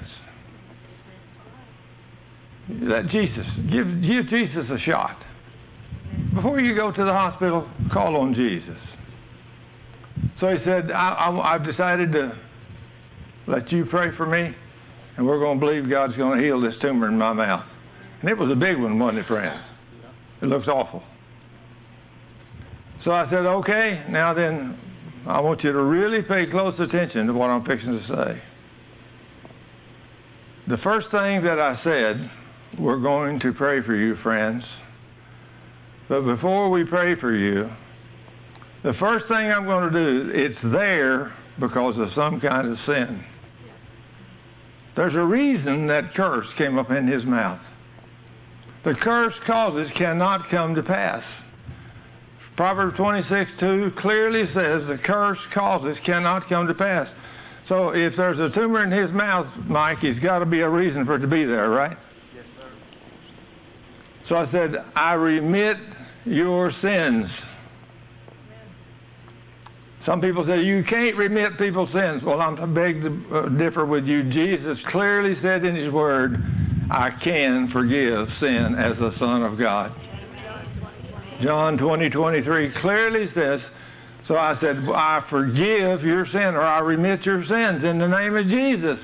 Let Jesus, give, give Jesus a shot. Before you go to the hospital, call on Jesus. So he said, I, I, I've decided to let you pray for me, and we're going to believe God's going to heal this tumor in my mouth. And it was a big one, wasn't it, friends? It looks awful. So I said, okay, now then, I want you to really pay close attention to what I'm fixing to say. The first thing that I said, we're going to pray for you, friends. But before we pray for you, the first thing I'm going to do, it's there because of some kind of sin. There's a reason that curse came up in his mouth. The curse causes cannot come to pass. Proverbs twenty-six two clearly says the curse causes cannot come to pass. So if there's a tumor in his mouth, Mike, there's got to be a reason for it to be there, right? Yes, sir. So I said, I remit your sins. Some people say, you can't remit people's sins. Well, I'm beg to uh, differ with you. Jesus clearly said in his word, I can forgive sin as the Son of God. John twenty twenty-three clearly says, so I said, I forgive your sin, or I remit your sins in the name of Jesus.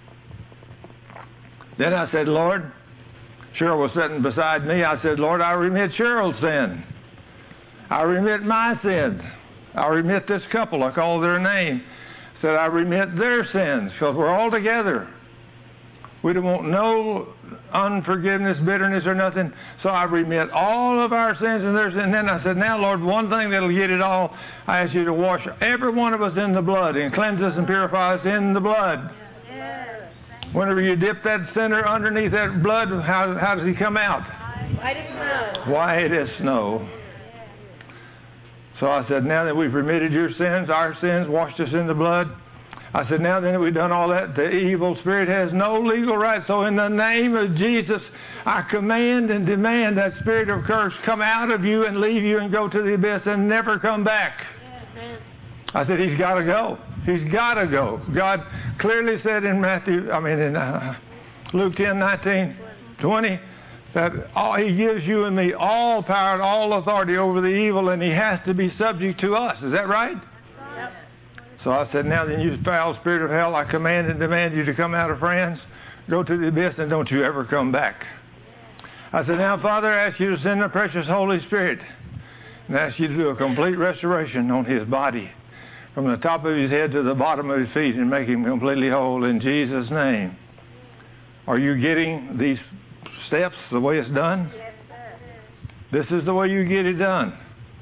Then I said, Lord, Cheryl was sitting beside me. I said, Lord, I remit Cheryl's sin. I remit my sins. I remit this couple. I called their name. I said, I remit their sins because we're all together. We don't want no unforgiveness, bitterness, or nothing. So I remit all of our sins and their sins. And then I said, now, Lord, one thing that'll get it all, I ask you to wash every one of us in the blood and cleanse us and purify us in the blood. Yes. Whenever you dip that sinner underneath that blood, how, how does he come out? White as snow. White as snow. So I said, now that we've remitted your sins, our sins, washed us in the blood, I said, now then that we've done all that, the evil spirit has no legal right. So in the name of Jesus, I command and demand that spirit of curse come out of you and leave you and go to the abyss and never come back. Yes. I said, he's got to go. He's got to go. God clearly said in Matthew, I mean in uh, Luke ten nineteen, twenty, that all, he gives you and me all power and all authority over the evil, and he has to be subject to us. Is that right? Yep. So I said, now then, you foul spirit of hell, I command and demand you to come out of friends, go to the abyss, and don't you ever come back. I said, now, Father, I ask you to send the precious Holy Spirit and ask you to do a complete restoration on his body from the top of his head to the bottom of his feet and make him completely whole in Jesus' name. Are you getting these steps the way it's done? Yes, sir. This is the way you get it done.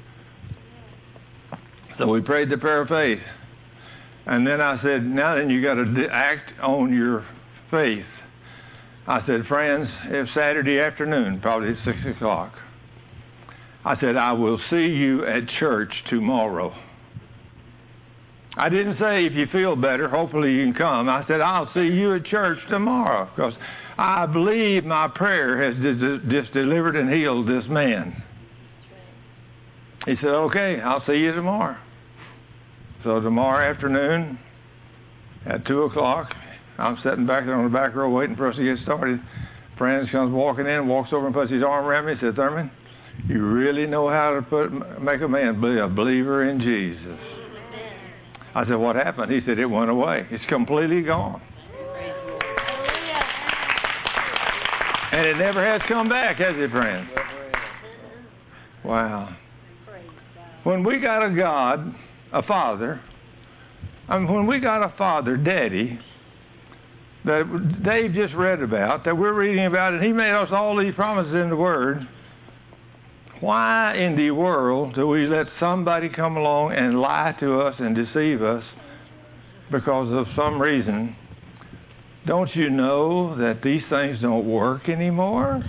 So we prayed the prayer of faith. And then I said, now then you got to act on your faith. I said, friends, it's Saturday afternoon, probably at six o'clock. I said, I will see you at church tomorrow. I didn't say if you feel better, hopefully you can come. I said, I'll see you at church tomorrow because I believe my prayer has just delivered and healed this man. He said, okay, I'll see you tomorrow. So tomorrow afternoon at two o'clock, I'm sitting back there on the back row waiting for us to get started. Franz comes walking in, walks over and puts his arm around me and said, Thurman, You really know how to put make a man be a believer in Jesus. I said, what happened? He said, it went away. It's completely gone. And it never has come back, has it, friend? Wow. When we got a God, a Father, I mean, when we got a Father, Daddy, that Dave just read about, that we're reading about, and he made us all these promises in the Word, why in the world do we let somebody come along and lie to us and deceive us because of some reason? Don't you know that these things don't work anymore?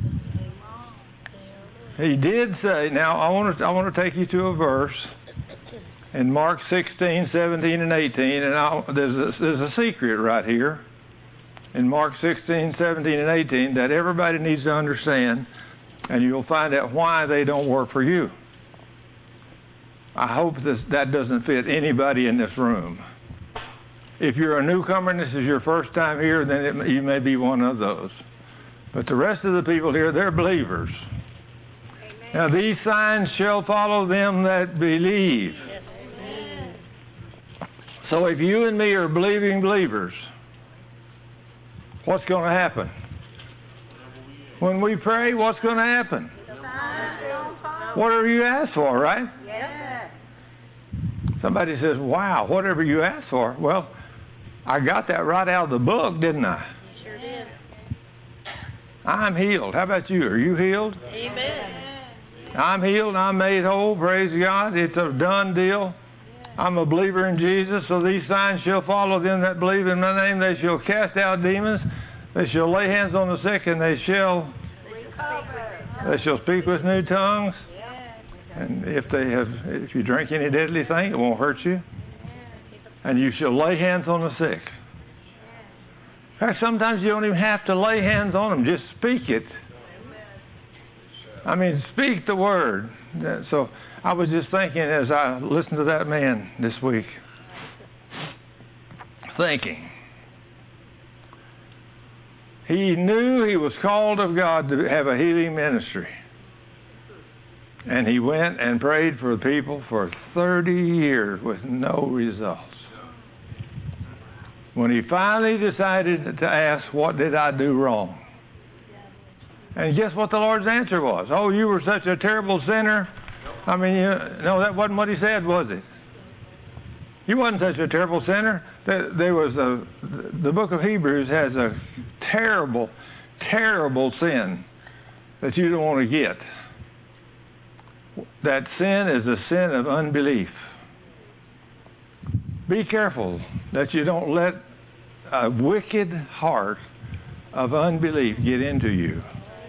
He did say, now I want to I want to take you to a verse in Mark sixteen, seventeen, and eighteen, and I'll, there's a, there's a secret right here in Mark sixteen, seventeen, and eighteen that everybody needs to understand, and you'll find out why they don't work for you. I hope this, that doesn't fit anybody in this room. If you're a newcomer and this is your first time here, then it, you may be one of those. But the rest of the people here, they're believers. Amen. Now, these signs shall follow them that believe. Yes. So if you and me are believing believers, what's going to happen? When we pray, what's going to happen? Whatever you ask for, right? Yes. Somebody says, wow, whatever you ask for. Well, I got that right out of the book, didn't I? You sure did. I'm healed. How about you? Are you healed? Amen. I'm healed. I'm made whole. Praise God. It's a done deal. I'm a believer in Jesus. So these signs shall follow them that believe in my name. They shall cast out demons. They shall lay hands on the sick, and they shall recover. They shall speak with new tongues. And if they have, if you drink any deadly thing, it won't hurt you. And you shall lay hands on the sick. In fact, sometimes you don't even have to lay hands on them. Just speak it. I mean, speak the word. So I was just thinking as I listened to that man this week, thinking. He knew he was called of God to have a healing ministry. And he went and prayed for people for thirty years with no results. When he finally decided to ask, what did I do wrong? And guess what the Lord's answer was? Oh, you were such a terrible sinner. I mean, you, no, that wasn't what he said, was it? You wasn't such a terrible sinner. There, there was a, the book of Hebrews has a terrible, terrible sin that you don't want to get. That sin is the sin of unbelief. Be careful that you don't let a wicked heart of unbelief get into you.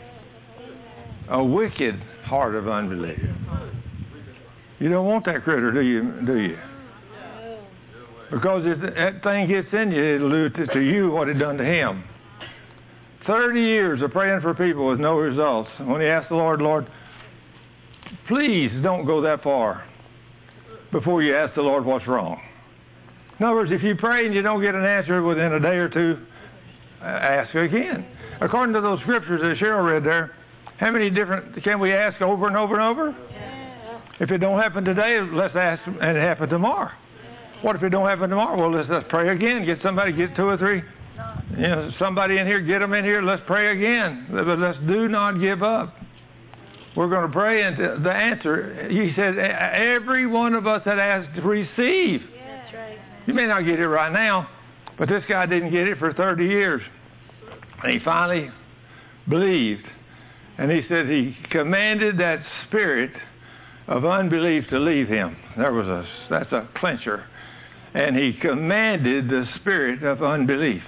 A wicked heart of unbelief. You don't want that critter, do you? Do you? Because if that thing gets in you, it'll do to you what it done to him. Thirty years of praying for people with no results. When he asked the Lord, Lord, please don't go that far before you ask the Lord what's wrong. In other words, if you pray and you don't get an answer within a day or two, ask again. According to those scriptures that Cheryl read there, how many different can we ask over and over and over? Yeah. If it don't happen today, let's ask and it happen tomorrow. Yeah. What if it don't happen tomorrow? Well, let's, let's pray again. Get somebody, get two or three. You know, somebody in here, get them in here. Let's pray again. But let's do not give up. We're going to pray, and the answer, he said, every one of us that asked to receive. Yeah, that's right. You may not get it right now, but this guy didn't get it for thirty years. And he finally believed. And he said he commanded that spirit of unbelief to leave him. There was a, that's a clincher. And he commanded the spirit of unbelief.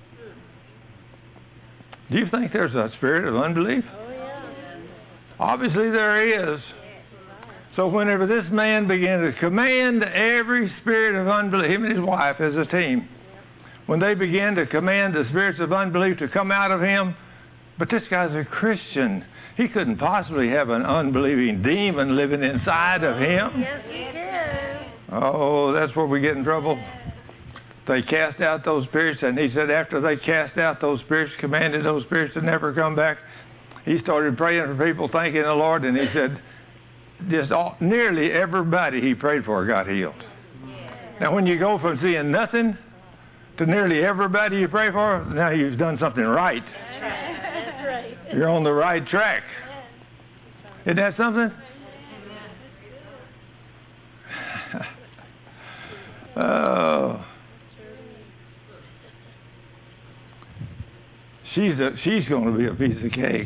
Do you think there's a spirit of unbelief? Obviously there is. So whenever this man began to command every spirit of unbelief, him and his wife as a team, when they began to command the spirits of unbelief to come out of him, but this guy's a Christian. He couldn't possibly have an unbelieving demon living inside of him. Yes, he did. Oh, that's where we get in trouble. They cast out those spirits, and he said after they cast out those spirits, commanded those spirits to never come back, he started praying for people, thanking the Lord, and he said, just all, nearly everybody he prayed for got healed. Now, when you go from seeing nothing to nearly everybody you pray for, now you've done something right. That's right. You're on the right track. Isn't that something? Oh. She's a, she's going to be a piece of cake.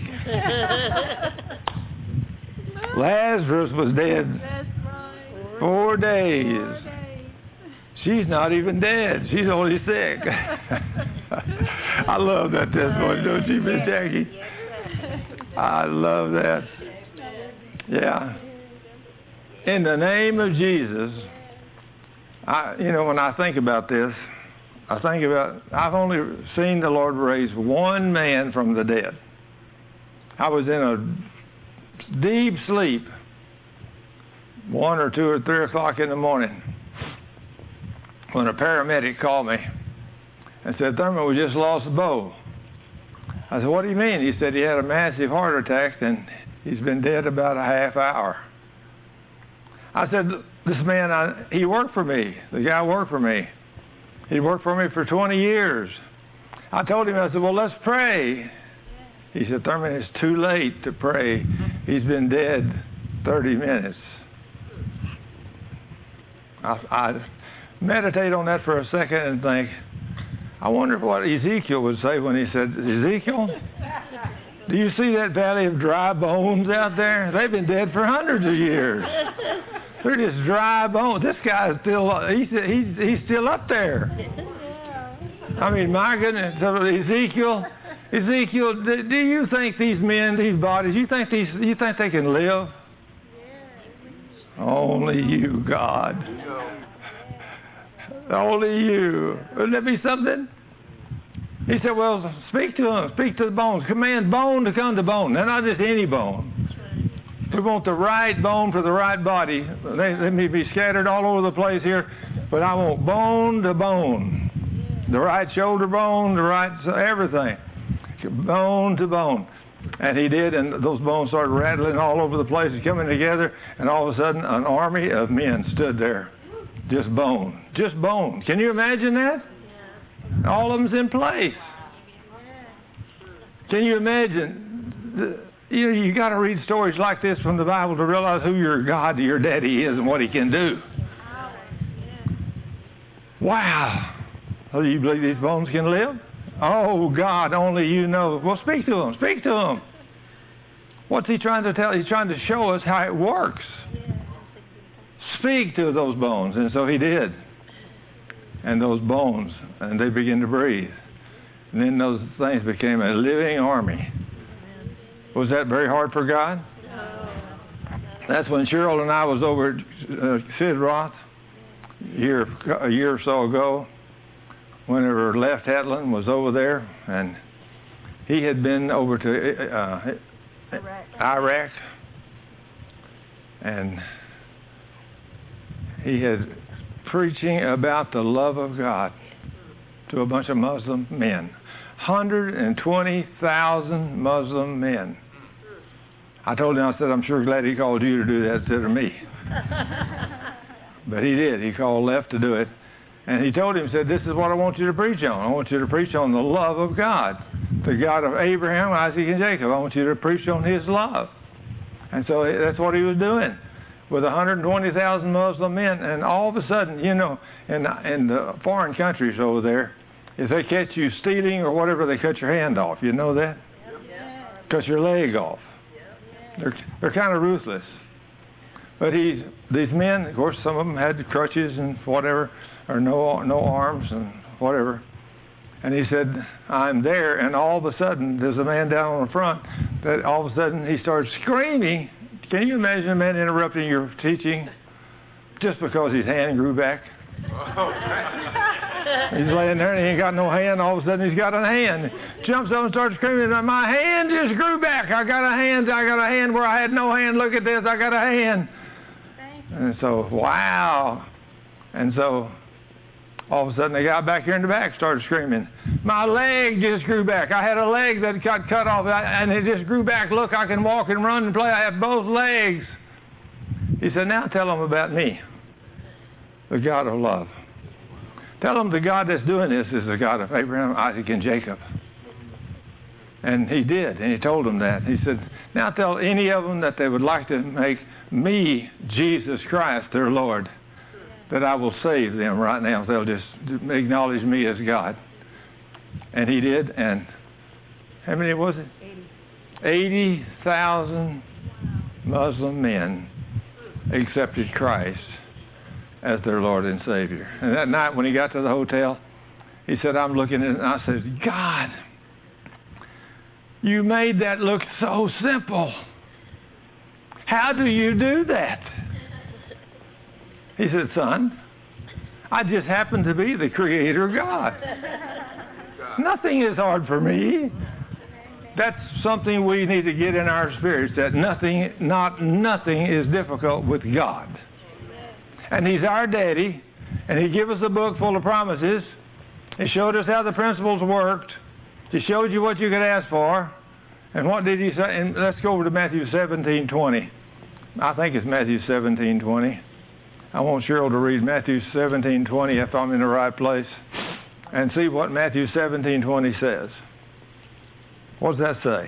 Lazarus was dead four days. She's not even dead. She's only sick. I love that testimony, don't you, Miss Jackie? I love that. Yeah. In the name of Jesus, I, you know, when I think about this, I think about, I've only seen the Lord raise one man from the dead. I was in a deep sleep, one or two or three o'clock in the morning, when a paramedic called me and said, Thurman, we just lost Bo. I said, what do you mean? He said he had a massive heart attack and he's been dead about a half hour. I said, this man, I, he worked for me. The guy worked for me. He worked for me for twenty years. I told him, I said, well, let's pray. He said, Thurman, it's too late to pray. He's been dead thirty minutes. I, I meditate on that for a second and think, I wonder what Ezekiel would say when he said, Ezekiel, do you see that valley of dry bones out there? They've been dead for hundreds of years. They're just dry bones. This guy's still, he's, he's, he's still up there. I mean, my goodness. So Ezekiel, Ezekiel, do, do you think these men, these bodies, you think these, you think they can live? Only you, God. Only you. Wouldn't that be something? He said, well, speak to them. Speak to the bones. Command bone to come to bone. Now, not just any bone. We want the right bone for the right body. They, they may be scattered all over the place here, but I want bone to bone. The right shoulder bone, the right everything. Bone to bone. And he did, and those bones started rattling all over the place and coming together, and all of a sudden an army of men stood there. Just bone. Just bone. Can you imagine that? All of them's in place. Can you imagine? The, you know, you got to read stories like this from the Bible to realize who your God, your daddy is and what he can do. Wow. Oh, do you believe these bones can live? Oh, God, only you know. Well, speak to them. Speak to them. What's he trying to tell? He's trying to show us how it works. Speak to those bones. And so he did. And those bones, and they began to breathe. And then those things became a living army. Was that very hard for God? No. That's when Cheryl and I was over at uh, Sid Roth a year, a year or so ago, whenever Left Hetland was over there, and he had been over to uh, Iraq. Iraq, and he had preaching about the love of God to a bunch of Muslim men. one hundred twenty thousand Muslim men. I told him, I said, I'm sure glad he called you to do that instead of me. But he did. He called Left to do it. And he told him, said, this is what I want you to preach on. I want you to preach on the love of God, the God of Abraham, Isaac, and Jacob. I want you to preach on his love. And so that's what he was doing with one hundred twenty thousand Muslim men. And all of a sudden, you know, in, in the foreign countries over there, if they catch you stealing or whatever, they cut your hand off. You know that? Yep. Cut your leg off. Yep. They're, they're kind of ruthless. But he's, these men, of course, some of them had crutches and whatever, or no, no arms and whatever. And he said, I'm there, and all of a sudden, there's a man down on the front that all of a sudden he started screaming. Can you imagine a man interrupting your teaching just because his hand grew back? He's laying there and he ain't got no hand. All of a sudden he's got a hand. Jumps up and starts screaming, my hand just grew back. I got a hand. I got a hand where I had no hand. Look at this. I got a hand. And so, wow. And so All of a sudden, the guy back here in the back started screaming, my leg just grew back. I had a leg that got cut off, and it just grew back. Look, I can walk and run and play. I have both legs. He said, now tell them about me, the God of love. Tell them the God that's doing this is the God of Abraham, Isaac, and Jacob. And he did, and he told them that. He said, now tell any of them that they would like to make me, Jesus Christ, their Lord, that I will save them right now if they'll just acknowledge me as God. And he did, and how many was it? eighty thousand Muslim men accepted Christ as their Lord and Savior. And that night when he got to the hotel, he said, I'm looking at it, and I said, God, you made that look so simple. How do you do that? He said, son, I just happen to be the Creator God. Nothing is hard for me. That's something we need to get in our spirits, that nothing, not nothing is difficult with God. And He's our daddy, and He gave us a book full of promises. He showed us how the principles worked. He showed you what you could ask for. And what did He say? And let's go over to Matthew seventeen twenty. I think it's Matthew seventeen twenty. I want Cheryl to read Matthew seventeen twenty if I'm in the right place, and see what Matthew seventeen twenty says. What does that say?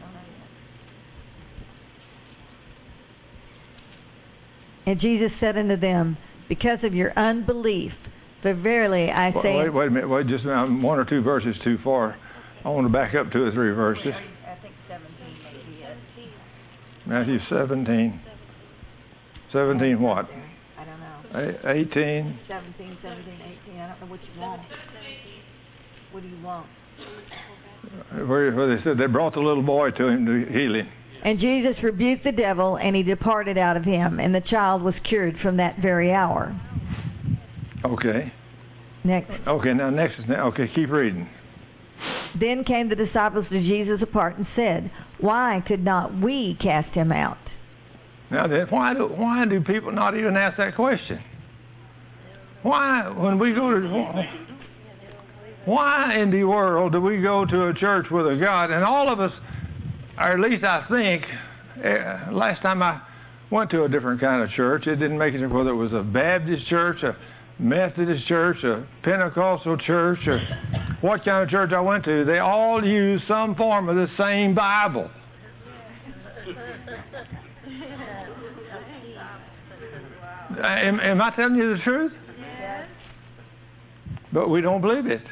And Jesus said unto them, because of your unbelief, for verily I say... Wait, wait a minute. Wait, just I'm one or two verses too far. I want to back up two or three verses. I think seventeen may be it. Matthew seventeen. seventeen what? I don't know. eighteen. seventeen, seventeen, eighteen. I don't know what you want. What do you want? Where, where they said they brought the little boy to Him to heal him. And Jesus rebuked the devil, and he departed out of him, and the child was cured from that very hour. Okay. Next. Okay, now next is, okay, keep reading. Then came the disciples to Jesus apart and said, why could not we cast him out? Now, why do, why do people not even ask that question? Why, when we go to, why in the world do we go to a church with a God, and all of us, or at least I think, uh, last time I went to a different kind of church, it didn't make it whether it was a Baptist church, a Methodist church, a Pentecostal church, or what kind of church I went to, they all use some form of the same Bible. Am, am I telling you the truth? Yes. But we don't believe it.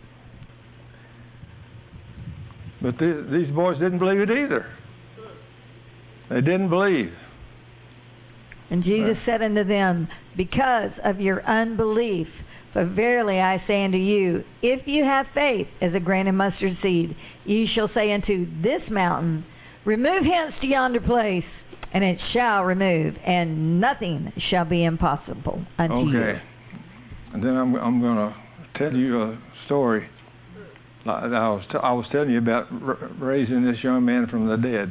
But th- these boys didn't believe it either. They didn't believe. And Jesus said unto them, because of your unbelief, for verily I say unto you, if you have faith as a grain of mustard seed, ye shall say unto this mountain, remove hence to yonder place, and it shall remove, and nothing shall be impossible unto okay. you. Okay. And then I'm, I'm going to tell you a story. I was, t- I was telling you about r- raising this young man from the dead.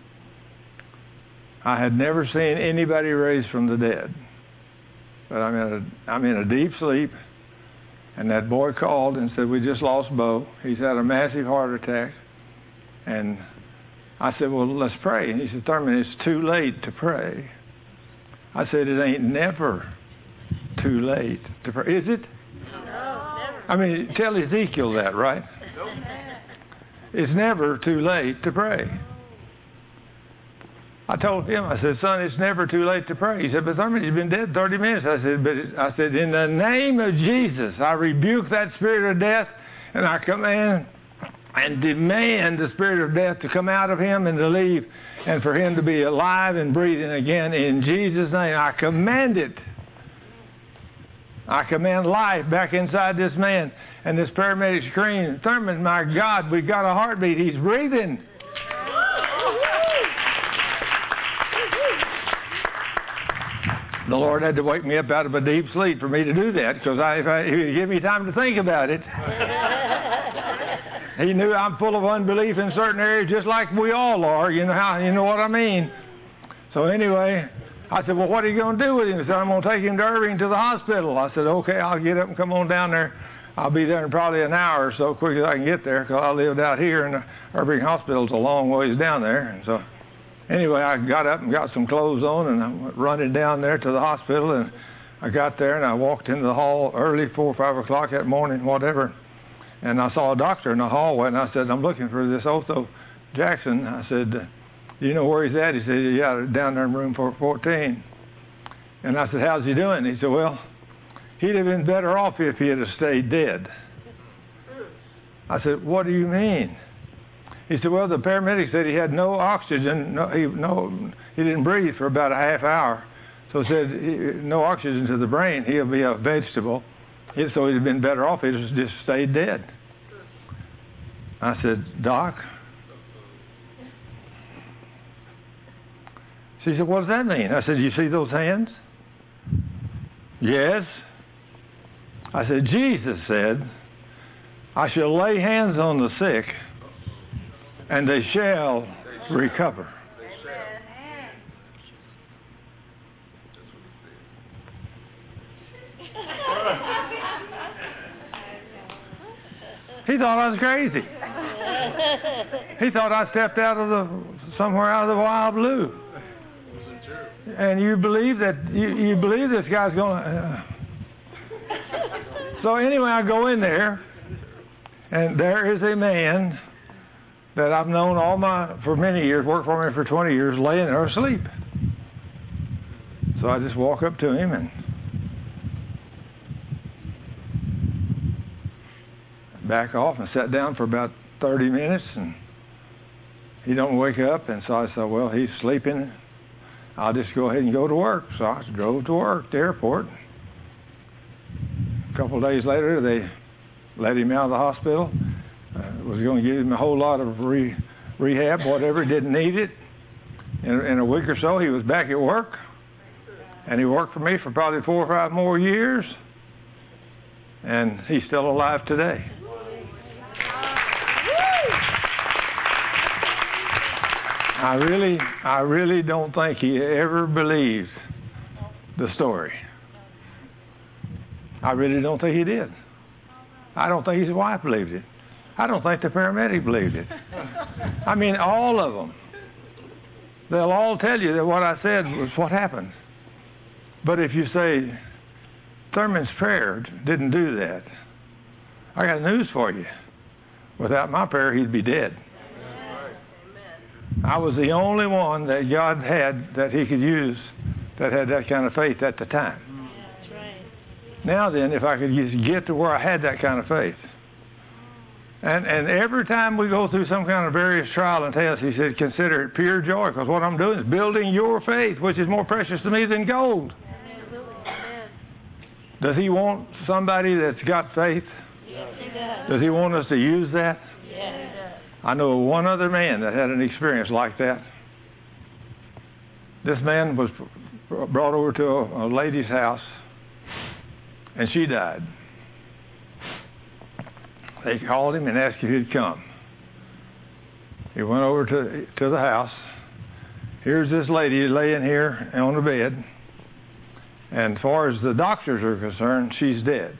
I had never seen anybody raised from the dead. But I'm in a, I'm in a deep sleep, and that boy called and said, we just lost Bo. He's had a massive heart attack. And I said, well, let's pray. And he said, Thurman, it's too late to pray. I said, it ain't never too late to pray. Is it? No, never. I mean, tell Ezekiel that, right? It's never too late to pray. I told him, I said, son, it's never too late to pray. He said, but Thurman, he's been dead thirty minutes. I said, but it, I said, in the name of Jesus, I rebuke that spirit of death, and I command and demand the spirit of death to come out of him and to leave, and for him to be alive and breathing again. In Jesus' name, I command it. I command life back inside this man. And this paramedic screamed, Thurman, my God, we've got a heartbeat. He's breathing. The Lord had to wake me up out of a deep sleep for me to do that, because I, if I, He would give me time to think about it. He knew I'm full of unbelief in certain areas, just like we all are. You know how? You know what I mean? So anyway, I said, well, what are you going to do with him? He said, I'm going to take him to Irving to the hospital. I said, okay, I'll get up and come on down there. I'll be there in probably an hour or so, quick as I can get there, because I lived out here, and the Irving Hospital's a long ways down there. And so anyway, I got up and got some clothes on, and I went running down there to the hospital, and I got there, and I walked into the hall early, four or five o'clock that morning, whatever, and I saw a doctor in the hallway, and I said, I'm looking for this Otho Jackson. I said, do you know where he's at? He said, yeah, down there in room fourteen. And I said, how's he doing? He said, well, he'd have been better off if he had stayed dead. I said, what do you mean? He said, well, the paramedic said he had no oxygen. No, he, no, he didn't breathe for about a half hour. So he said, he, no oxygen to the brain. He'll be a vegetable. He, so he'd have been better off if he just stayed dead. I said, Doc? She said, what does that mean? I said, you see those hands? Yes. I said, Jesus said, I shall lay hands on the sick, and they shall recover. He thought I was crazy. He thought I stepped out of the somewhere out of the wild blue. And you believe that you, you believe this guy's going to. Uh. So anyway, I go in there, and there is a man that I've known all my for many years, worked for me for twenty years, laying there asleep. So I just walk up to him and back off and sat down for about thirty minutes, and he don't wake up. And so I said, well, he's sleeping. I'll just go ahead and go to work. So I drove to work at the airport. A couple of days later, they let him out of the hospital. Uh, was going to give him a whole lot of re- rehab, whatever. Didn't need it. In, in a week or so, he was back at work. And he worked for me for probably four or five more years. And he's still alive today. I really, I really don't think he ever believed the story. I really don't think he did. I don't think his wife believed it. I don't think the paramedic believed it. I mean, all of them. They'll all tell you that what I said was what happened. But if you say, Thurman's prayer didn't do that, I got news for you. Without my prayer, he'd be dead. I was the only one that God had that he could use that had that kind of faith at the time. That's right. Now then, if I could just get to where I had that kind of faith. And and every time we go through some kind of various trial and test, he said, consider it pure joy, because what I'm doing is building your faith, which is more precious to me than gold. Amen. Does he want somebody that's got faith? Yes, he does. Does he want us to use that? Yes, he does. I know one other man that had an experience like that. This man was brought over to a, a lady's house, and she died. They called him and asked if he'd come. He went over to to the house. Here's this lady laying here on the bed, and as far as the doctors are concerned, she's dead.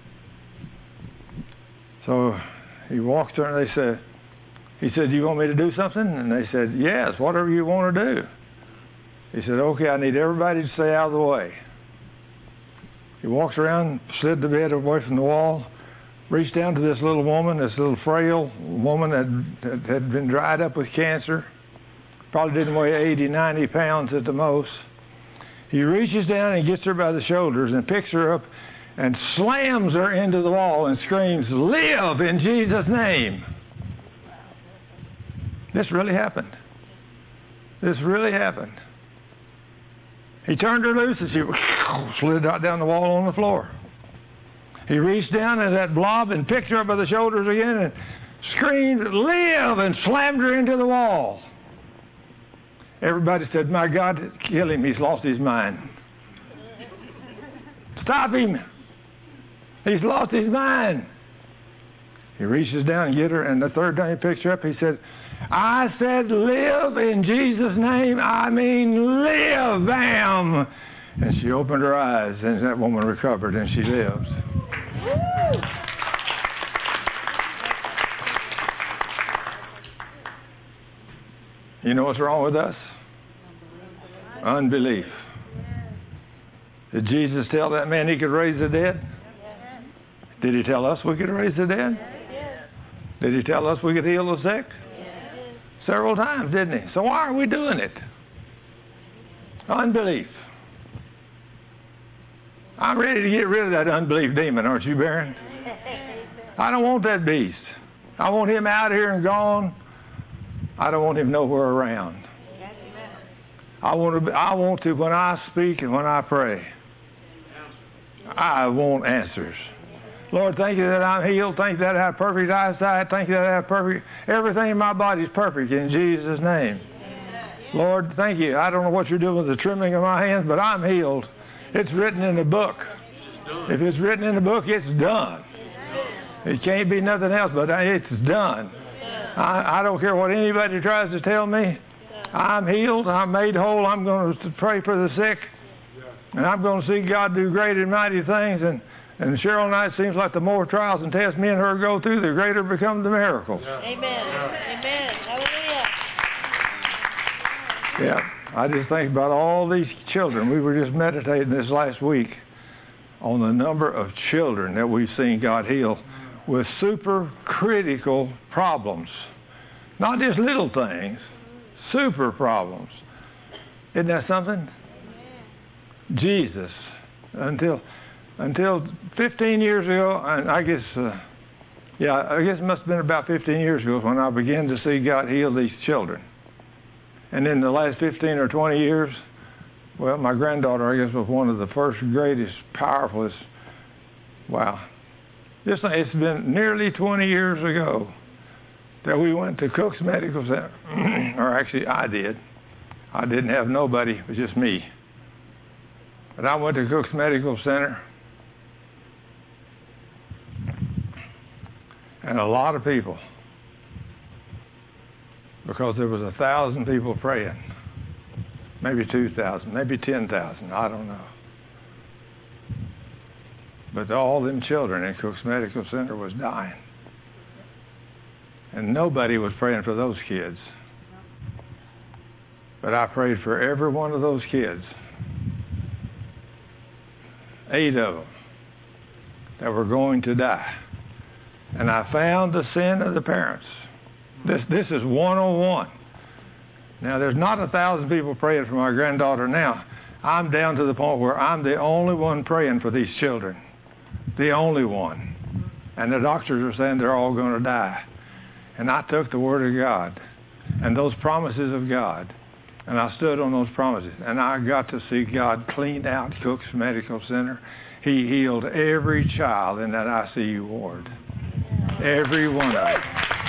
So he walked her, and they said, he said, do you want me to do something? And they said, yes, whatever you want to do. He said, okay, I need everybody to stay out of the way. He walks around, slid the bed away from the wall, reached down to this little woman, this little frail woman that, that had been dried up with cancer, probably didn't weigh eighty, ninety pounds at the most. He reaches down and gets her by the shoulders and picks her up and slams her into the wall and screams, live in Jesus' name. This really happened. This really happened. He turned her loose and she slid out down the wall on the floor. He reached down at that blob and picked her up by the shoulders again and screamed, live, and slammed her into the wall. Everybody said, my God, kill him. He's lost his mind. Stop him. He's lost his mind. He reaches down and gets her, and the third time he picks her up, he said, I said, live in Jesus' name. I mean, live. Bam. And she opened her eyes, and that woman recovered, and she lives. You know what's wrong with us? Unbelief. Did Jesus tell that man he could raise the dead? Did he tell us we could raise the dead? Did he tell us we could heal the sick? Several times, didn't he? So why are we doing it? Unbelief. I'm ready to get rid of that unbelief demon, aren't you, Baron? I don't want that beast. I want him out here and gone. I don't want him nowhere around. I want to, be, I want to, when I speak and when I pray, I want answers. Lord, thank you that I'm healed. Thank you that I have perfect eyesight. Thank you that I have perfect, everything in my body is perfect in Jesus' name. Lord, thank you. I don't know what you're doing with the trembling of my hands, but I'm healed. It's written in the book. If it's written in the book, it's done. It can't be nothing else, but it's done. I, I don't care what anybody tries to tell me. I'm healed. I'm made whole. I'm going to pray for the sick. And I'm going to see God do great and mighty things. And, and Cheryl and I, it seems like the more trials and tests me and her go through, the greater become the miracles. Yeah. Amen. Yeah. Amen. Hallelujah. Yeah. I just think about all these children. We were just meditating this last week on the number of children that we've seen God heal with super critical problems. Not just little things, super problems. Isn't that something? Jesus, until until fifteen years ago, and I guess, uh, yeah, I guess it must have been about fifteen years ago when I began to see God heal these children. And in the last fifteen or twenty years, well, my granddaughter, I guess, was one of the first, greatest, powerfulest, wow. This, it's been nearly twenty years ago that we went to Cook's Medical Center, or actually I did. I didn't have nobody, it was just me. But I went to Cook's Medical Center, and a lot of people, because there was a thousand people praying, maybe two thousand, maybe ten thousand, I don't know. But all them children in Cook's Medical Center was dying. And nobody was praying for those kids. But I prayed for every one of those kids. Eight of them that were going to die. And I found the sin of the parents. This this is one-on-one. Now, there's not a thousand people praying for my granddaughter now. I'm down to the point where I'm the only one praying for these children. The only one. And the doctors are saying they're all going to die. And I took the Word of God and those promises of God, and I stood on those promises, and I got to see God clean out Cook's Medical Center. He healed every child in that I C U ward. Every one of them.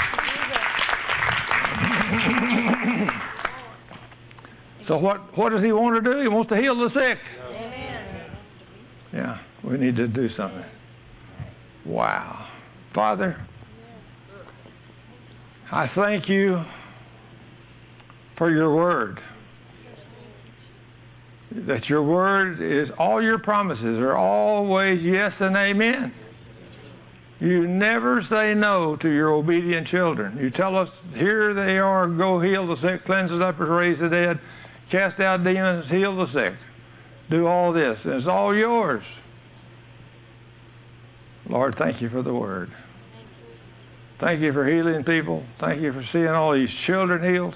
So what, what does he want to do? He wants to heal the sick. Yeah, we need to do something. Wow. Father, I thank you for your word. That your word is, all your promises are always yes and amen. You never say no to your obedient children. You tell us, here they are, go heal the sick, cleanse the lepers, raise the dead, cast out demons, heal the sick. Do all this. And it's all yours. Lord, thank you for the word. Thank you for healing people. Thank you for seeing all these children healed.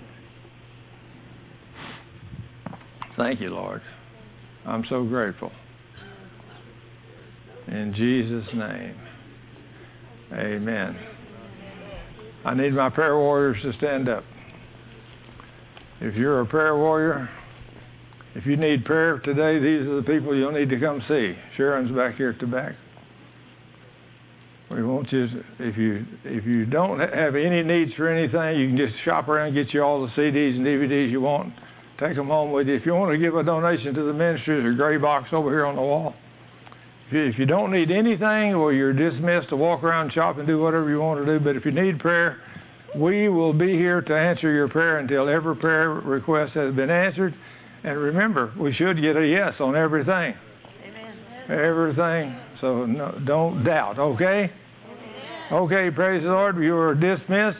Thank you, Lord. I'm so grateful. In Jesus' name, amen. I need my prayer warriors to stand up. If you're a prayer warrior, if you need prayer today, these are the people you'll need to come see. Sharon's back here at the back. We want you, if you if you don't have any needs for anything, you can just shop around and get you all the C Ds and D V Ds you want. Take them home with you. If you want to give a donation to the ministry, there's a gray box over here on the wall. If you, if you don't need anything, or you're dismissed to walk around, shop, and do whatever you want to do, but if you need prayer, We will be here to answer your prayer until every prayer request has been answered. And remember, we should get a yes on everything. Amen. Everything. So no, don't doubt, okay? Okay, praise the Lord. You are dismissed.